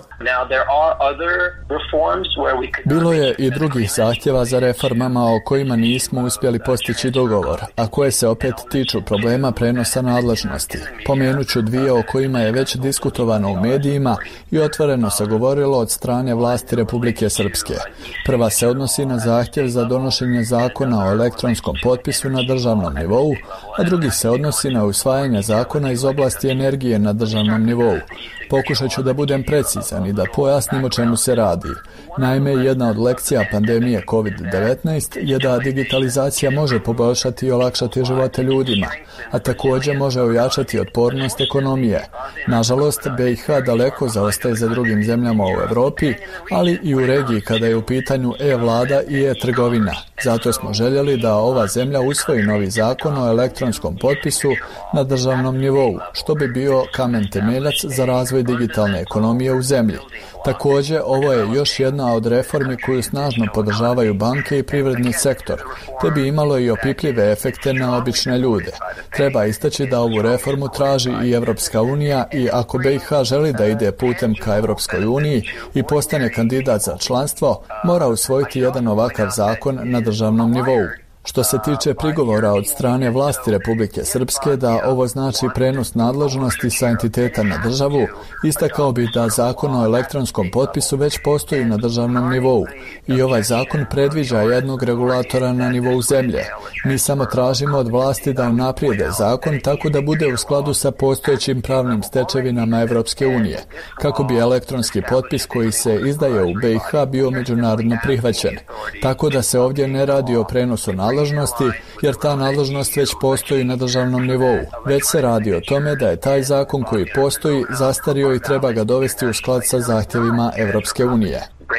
Bilo je i drugih zahtjeva za reformama o kojima nismo uspjeli postići dogovor, a koje se opet tiču problema prenosa nadležnosti. Pomenut ću dvije o kojima je već diskutovano u medijima i otvoreno se govorilo od strane vlasti Republike Srpske. Prva se odnosi na zahtjev za donošenje zakona o elektronskom potpisu na državnom nivou, a drugi se odnosi na usvajanje zakona iz oblasti energije na državnom nivou. Pokušat ću da budem precizan i da pojasnim o čemu se radi. Naime, jedna od lekcija pandemije COVID-19 je da digitalizacija može poboljšati i olakšati živote ljudima, a također može ojačati otpornost ekonomije. Nažalost, BiH daleko zaostaje za drugim zemljama u Europi, ali i u regiji kada je u pitanju e-vlada i e-trgovina. Zato smo željeli da ova zemlja usvoji novi zakon o elektronskom potpisu na državnom nivou, što bi bio kamen temeljac za razvoj digitalne ekonomije u zemlji. Također, ovo je još jedna od reformi koju snažno podržavaju banke i privredni sektor, te bi imalo i opipljive efekte na obične ljude. Treba istaći da ovu reformu traži i Evropska unija i ako BiH želi da ide putem ka Evropskoj uniji i postane kandidat za članstvo, mora usvojiti jedan ovakav zakon na državnom nivou. Što se tiče prigovora od strane vlasti Republike Srpske da ovo znači prenos nadležnosti sa entiteta na državu, istakao bi da zakon o elektronskom potpisu već postoji na državnom nivou i ovaj zakon predviđa jednog regulatora na nivou zemlje. Mi samo tražimo od vlasti da unaprijede zakon tako da bude u skladu sa postojećim pravnim stečevinama Evropske unije, kako bi elektronski potpis koji se izdaje u BiH bio međunarodno prihvaćen. Tako da se ovdje ne radi o prenosu nadležnosti, jer ta nadležnost već postoji na državnom nivou. Već se radi o tome da je taj zakon koji postoji zastario i treba ga dovesti u sklad sa zahtjevima Evropske unije.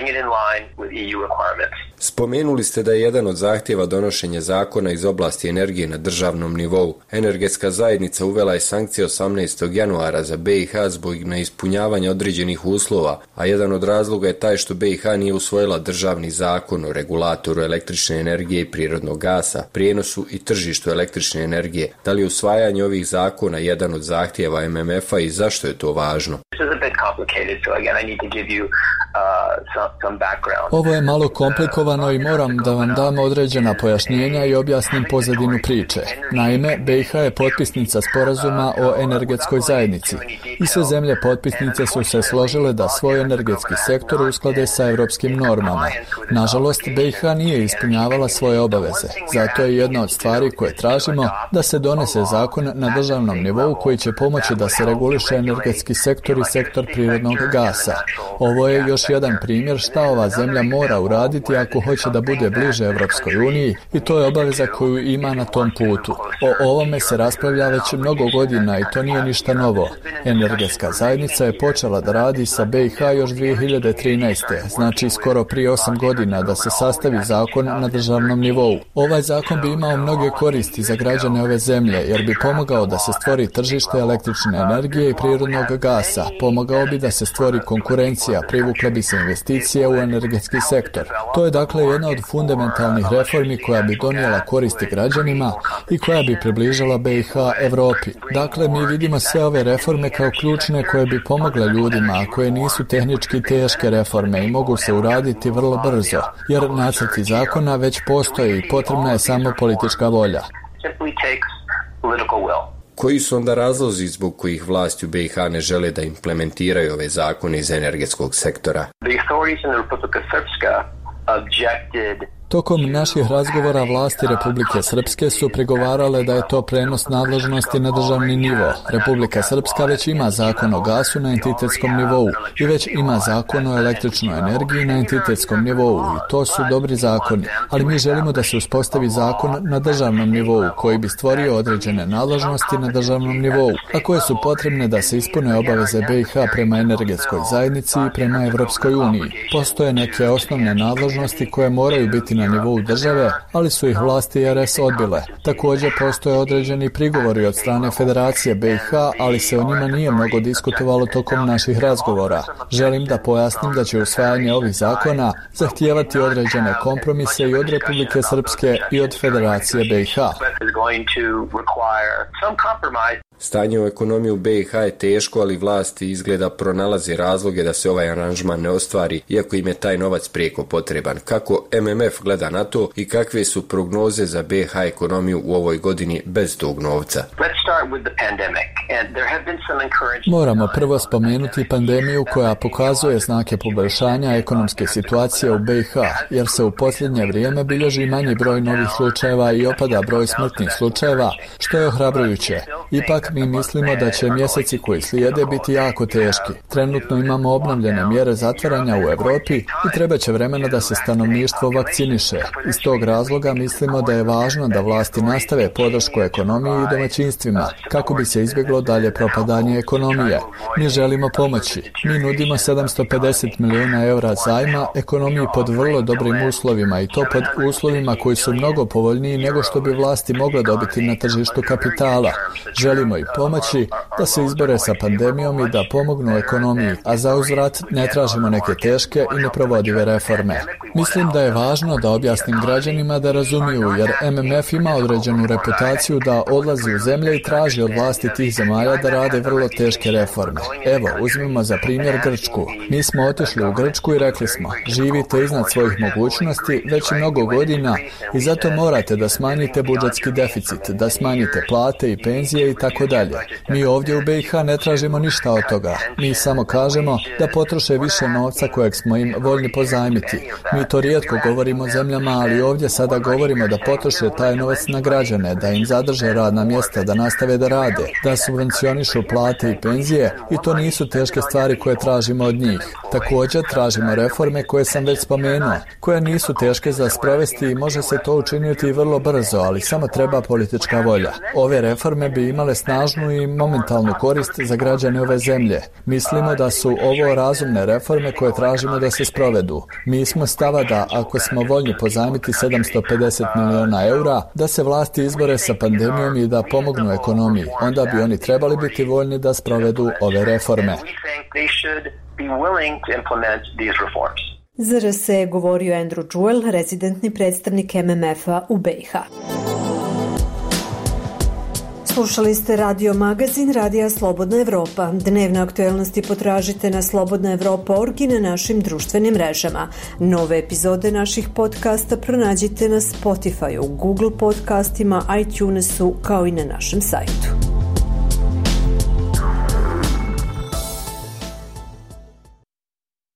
Spomenuli ste da je jedan od zahtjeva donošenje zakona iz oblasti energije na državnom nivou. Energetska zajednica uvela je sankcije 18. januara za BiH zbog neispunjavanja određenih uslova, a jedan od razloga je taj što BiH nije usvojila državni zakon o regulatoru električne energije i prirodnog gasa, prijenosu i tržištu električne energije. Da li je usvajanje ovih zakona jedan od zahtjeva MMF-a i zašto je to važno? Ovo je malo komplikovano i moram da vam dam određena pojašnjenja i objasnim pozadinu priče. Naime, BiH je potpisnica sporazuma o energetskoj zajednici i sve zemlje potpisnice su se složile da svoj energetski sektor usklade sa evropskim normama. Nažalost, BiH nije ispunjavala svoje obaveze. Zato je jedna od stvari koje tražimo da se donese zakon na državnom nivou koji će pomoći da se reguliše energetski sektor i sektor prirodnog gasa. Ovo je još jedan primjer šta ova zemlja mora uraditi ako hoće da bude bliže Evropskoj uniji i to je obaveza koju ima na tom putu. O ovome se raspravlja već mnogo godina i to nije ništa novo. Energetska zajednica je počela da radi sa BiH još 2013. Znači skoro prije 8 godina da se sastavi zakon na državnom nivou. Ovaj zakon bi imao mnoge koristi za građane ove zemlje jer bi pomogao da se stvori tržište električne energije i prirodnog gasa, pomogao bi da se stvori konkurencija, privukle bi se investicije u energetski sektor. To je dakle jedna od fundamentalnih reformi koja bi donijela koristi građanima i koja bi približila BiH Evropi. Dakle, mi vidimo sve ove reforme kao ključne koje bi pomogle ljudima, a koje nisu tehnički teške reforme i mogu se uraditi vrlo brzo, jer nacrti zakona već postoji i potrebna je samo politička volja. Koji su onda razlozi zbog kojih vlasti u BiH ne žele da implementiraju ove zakone iz energetskog sektora? Tokom naših razgovora vlasti Republike Srpske su pregovarale da je to prenos nadležnosti na državni nivo. Republika Srpska već ima zakon o gasu na entitetskom nivou i već ima zakon o električnoj energiji na entitetskom nivou i to su dobri zakoni, ali mi želimo da se uspostavi zakon na državnom nivou koji bi stvorio određene nadležnosti na državnom nivou, a koje su potrebne da se ispune obaveze BiH prema energetskoj zajednici i prema Evropskoj uniji. Postoje neke osnovne nadležnosti koje moraju biti na nivou države, ali su ih vlasti RS odbile. Također postoje određeni prigovori od strane Federacije BiH, ali se o njima nije mnogo diskutovalo tokom naših razgovora. Želim da pojasnim da će usvajanje ovih zakona zahtijevati određene kompromise i od Republike Srpske i od Federacije BiH. Stanje u ekonomiji u BiH je teško, ali vlasti izgleda pronalaze razloge da se ovaj aranžman ne ostvari, iako im je taj novac prijeko potreban. Kako MMF gleda na to i kakve su prognoze za BiH ekonomiju u ovoj godini bez tog novca? Moramo prvo spomenuti pandemiju koja pokazuje znake poboljšanja ekonomske situacije u BiH, jer se u posljednje vrijeme bilježi manji broj novih slučajeva i opada broj smrtnih slučajeva, što je ohrabrujuće. Ipak mi mislimo da će mjeseci koji slijede biti jako teški. Trenutno imamo obnovljene mjere zatvaranja u Evropi i treba će vremena da se stanovništvo vakciniše. Iz tog razloga mislimo da je važno da vlasti nastave podršku ekonomiji i domaćinstvima, kako bi se izbjeglo dalje propadanje ekonomije. Mi želimo pomoći. Mi nudimo 750 milijuna eura zajma ekonomiji pod vrlo dobrim uslovima i to pod uslovima koji su mnogo povoljniji nego što bi vlasti mogle dobiti na tržištu kapitala. Želimo i pomoći da se izbore sa pandemijom i da pomognu ekonomiji, a za uzvrat ne tražimo neke teške i neprovodive reforme. Mislim da je važno da objasnim građanima da razumiju, jer MMF ima određenu reputaciju da odlazi u zemlje i traži od vlasti tih zemalja da rade vrlo teške reforme. Evo, uzmimo za primjer Grčku. Mi smo otišli u Grčku i rekli smo, živite iznad svojih mogućnosti već mnogo godina i zato morate da smanjite budžetski deficit, da smanjite plate i penzije i tako dalje. Mi ovdje u BiH ne tražimo ništa od toga. Mi samo kažemo da potroše više novca kojeg smo im voljni pozajmiti. Mi to rijetko govorimo zemljama, ali ovdje sada govorimo da potroše taj novac na građane, da im zadrže radna mjesta, da nastave da rade, da subvencionišu plate i penzije i to nisu teške stvari koje tražimo od njih. Također tražimo reforme koje sam već spomenuo, koje nisu teške za sprovesti i može se to učiniti vrlo brzo, ali samo treba politička volja. Ove reforme bi imale snažnu i momentalnu korist za građane ove zemlje. Mislimo da su ovo razumne reforme koje tražimo da se sprovedu. Mi smo stava da ako smo voljni pozajmiti 750 milijuna eura, da se vlasti izbore sa pandemijom i da pomognu ekonomiji, onda bi oni trebali biti voljni da sprovedu ove reforme. Za RS je govorio Andrew Jewell, rezidentni predstavnik MMF-a u BiH. Slušali ste radio magazin Radija Slobodna Evropa. Dnevne aktuelnosti potražite na slobodnaevropa.org i na našim društvenim mrežama. Nove epizode naših podcasta pronađite na Spotify, Google podcastima, iTunesu kao i na našem sajtu.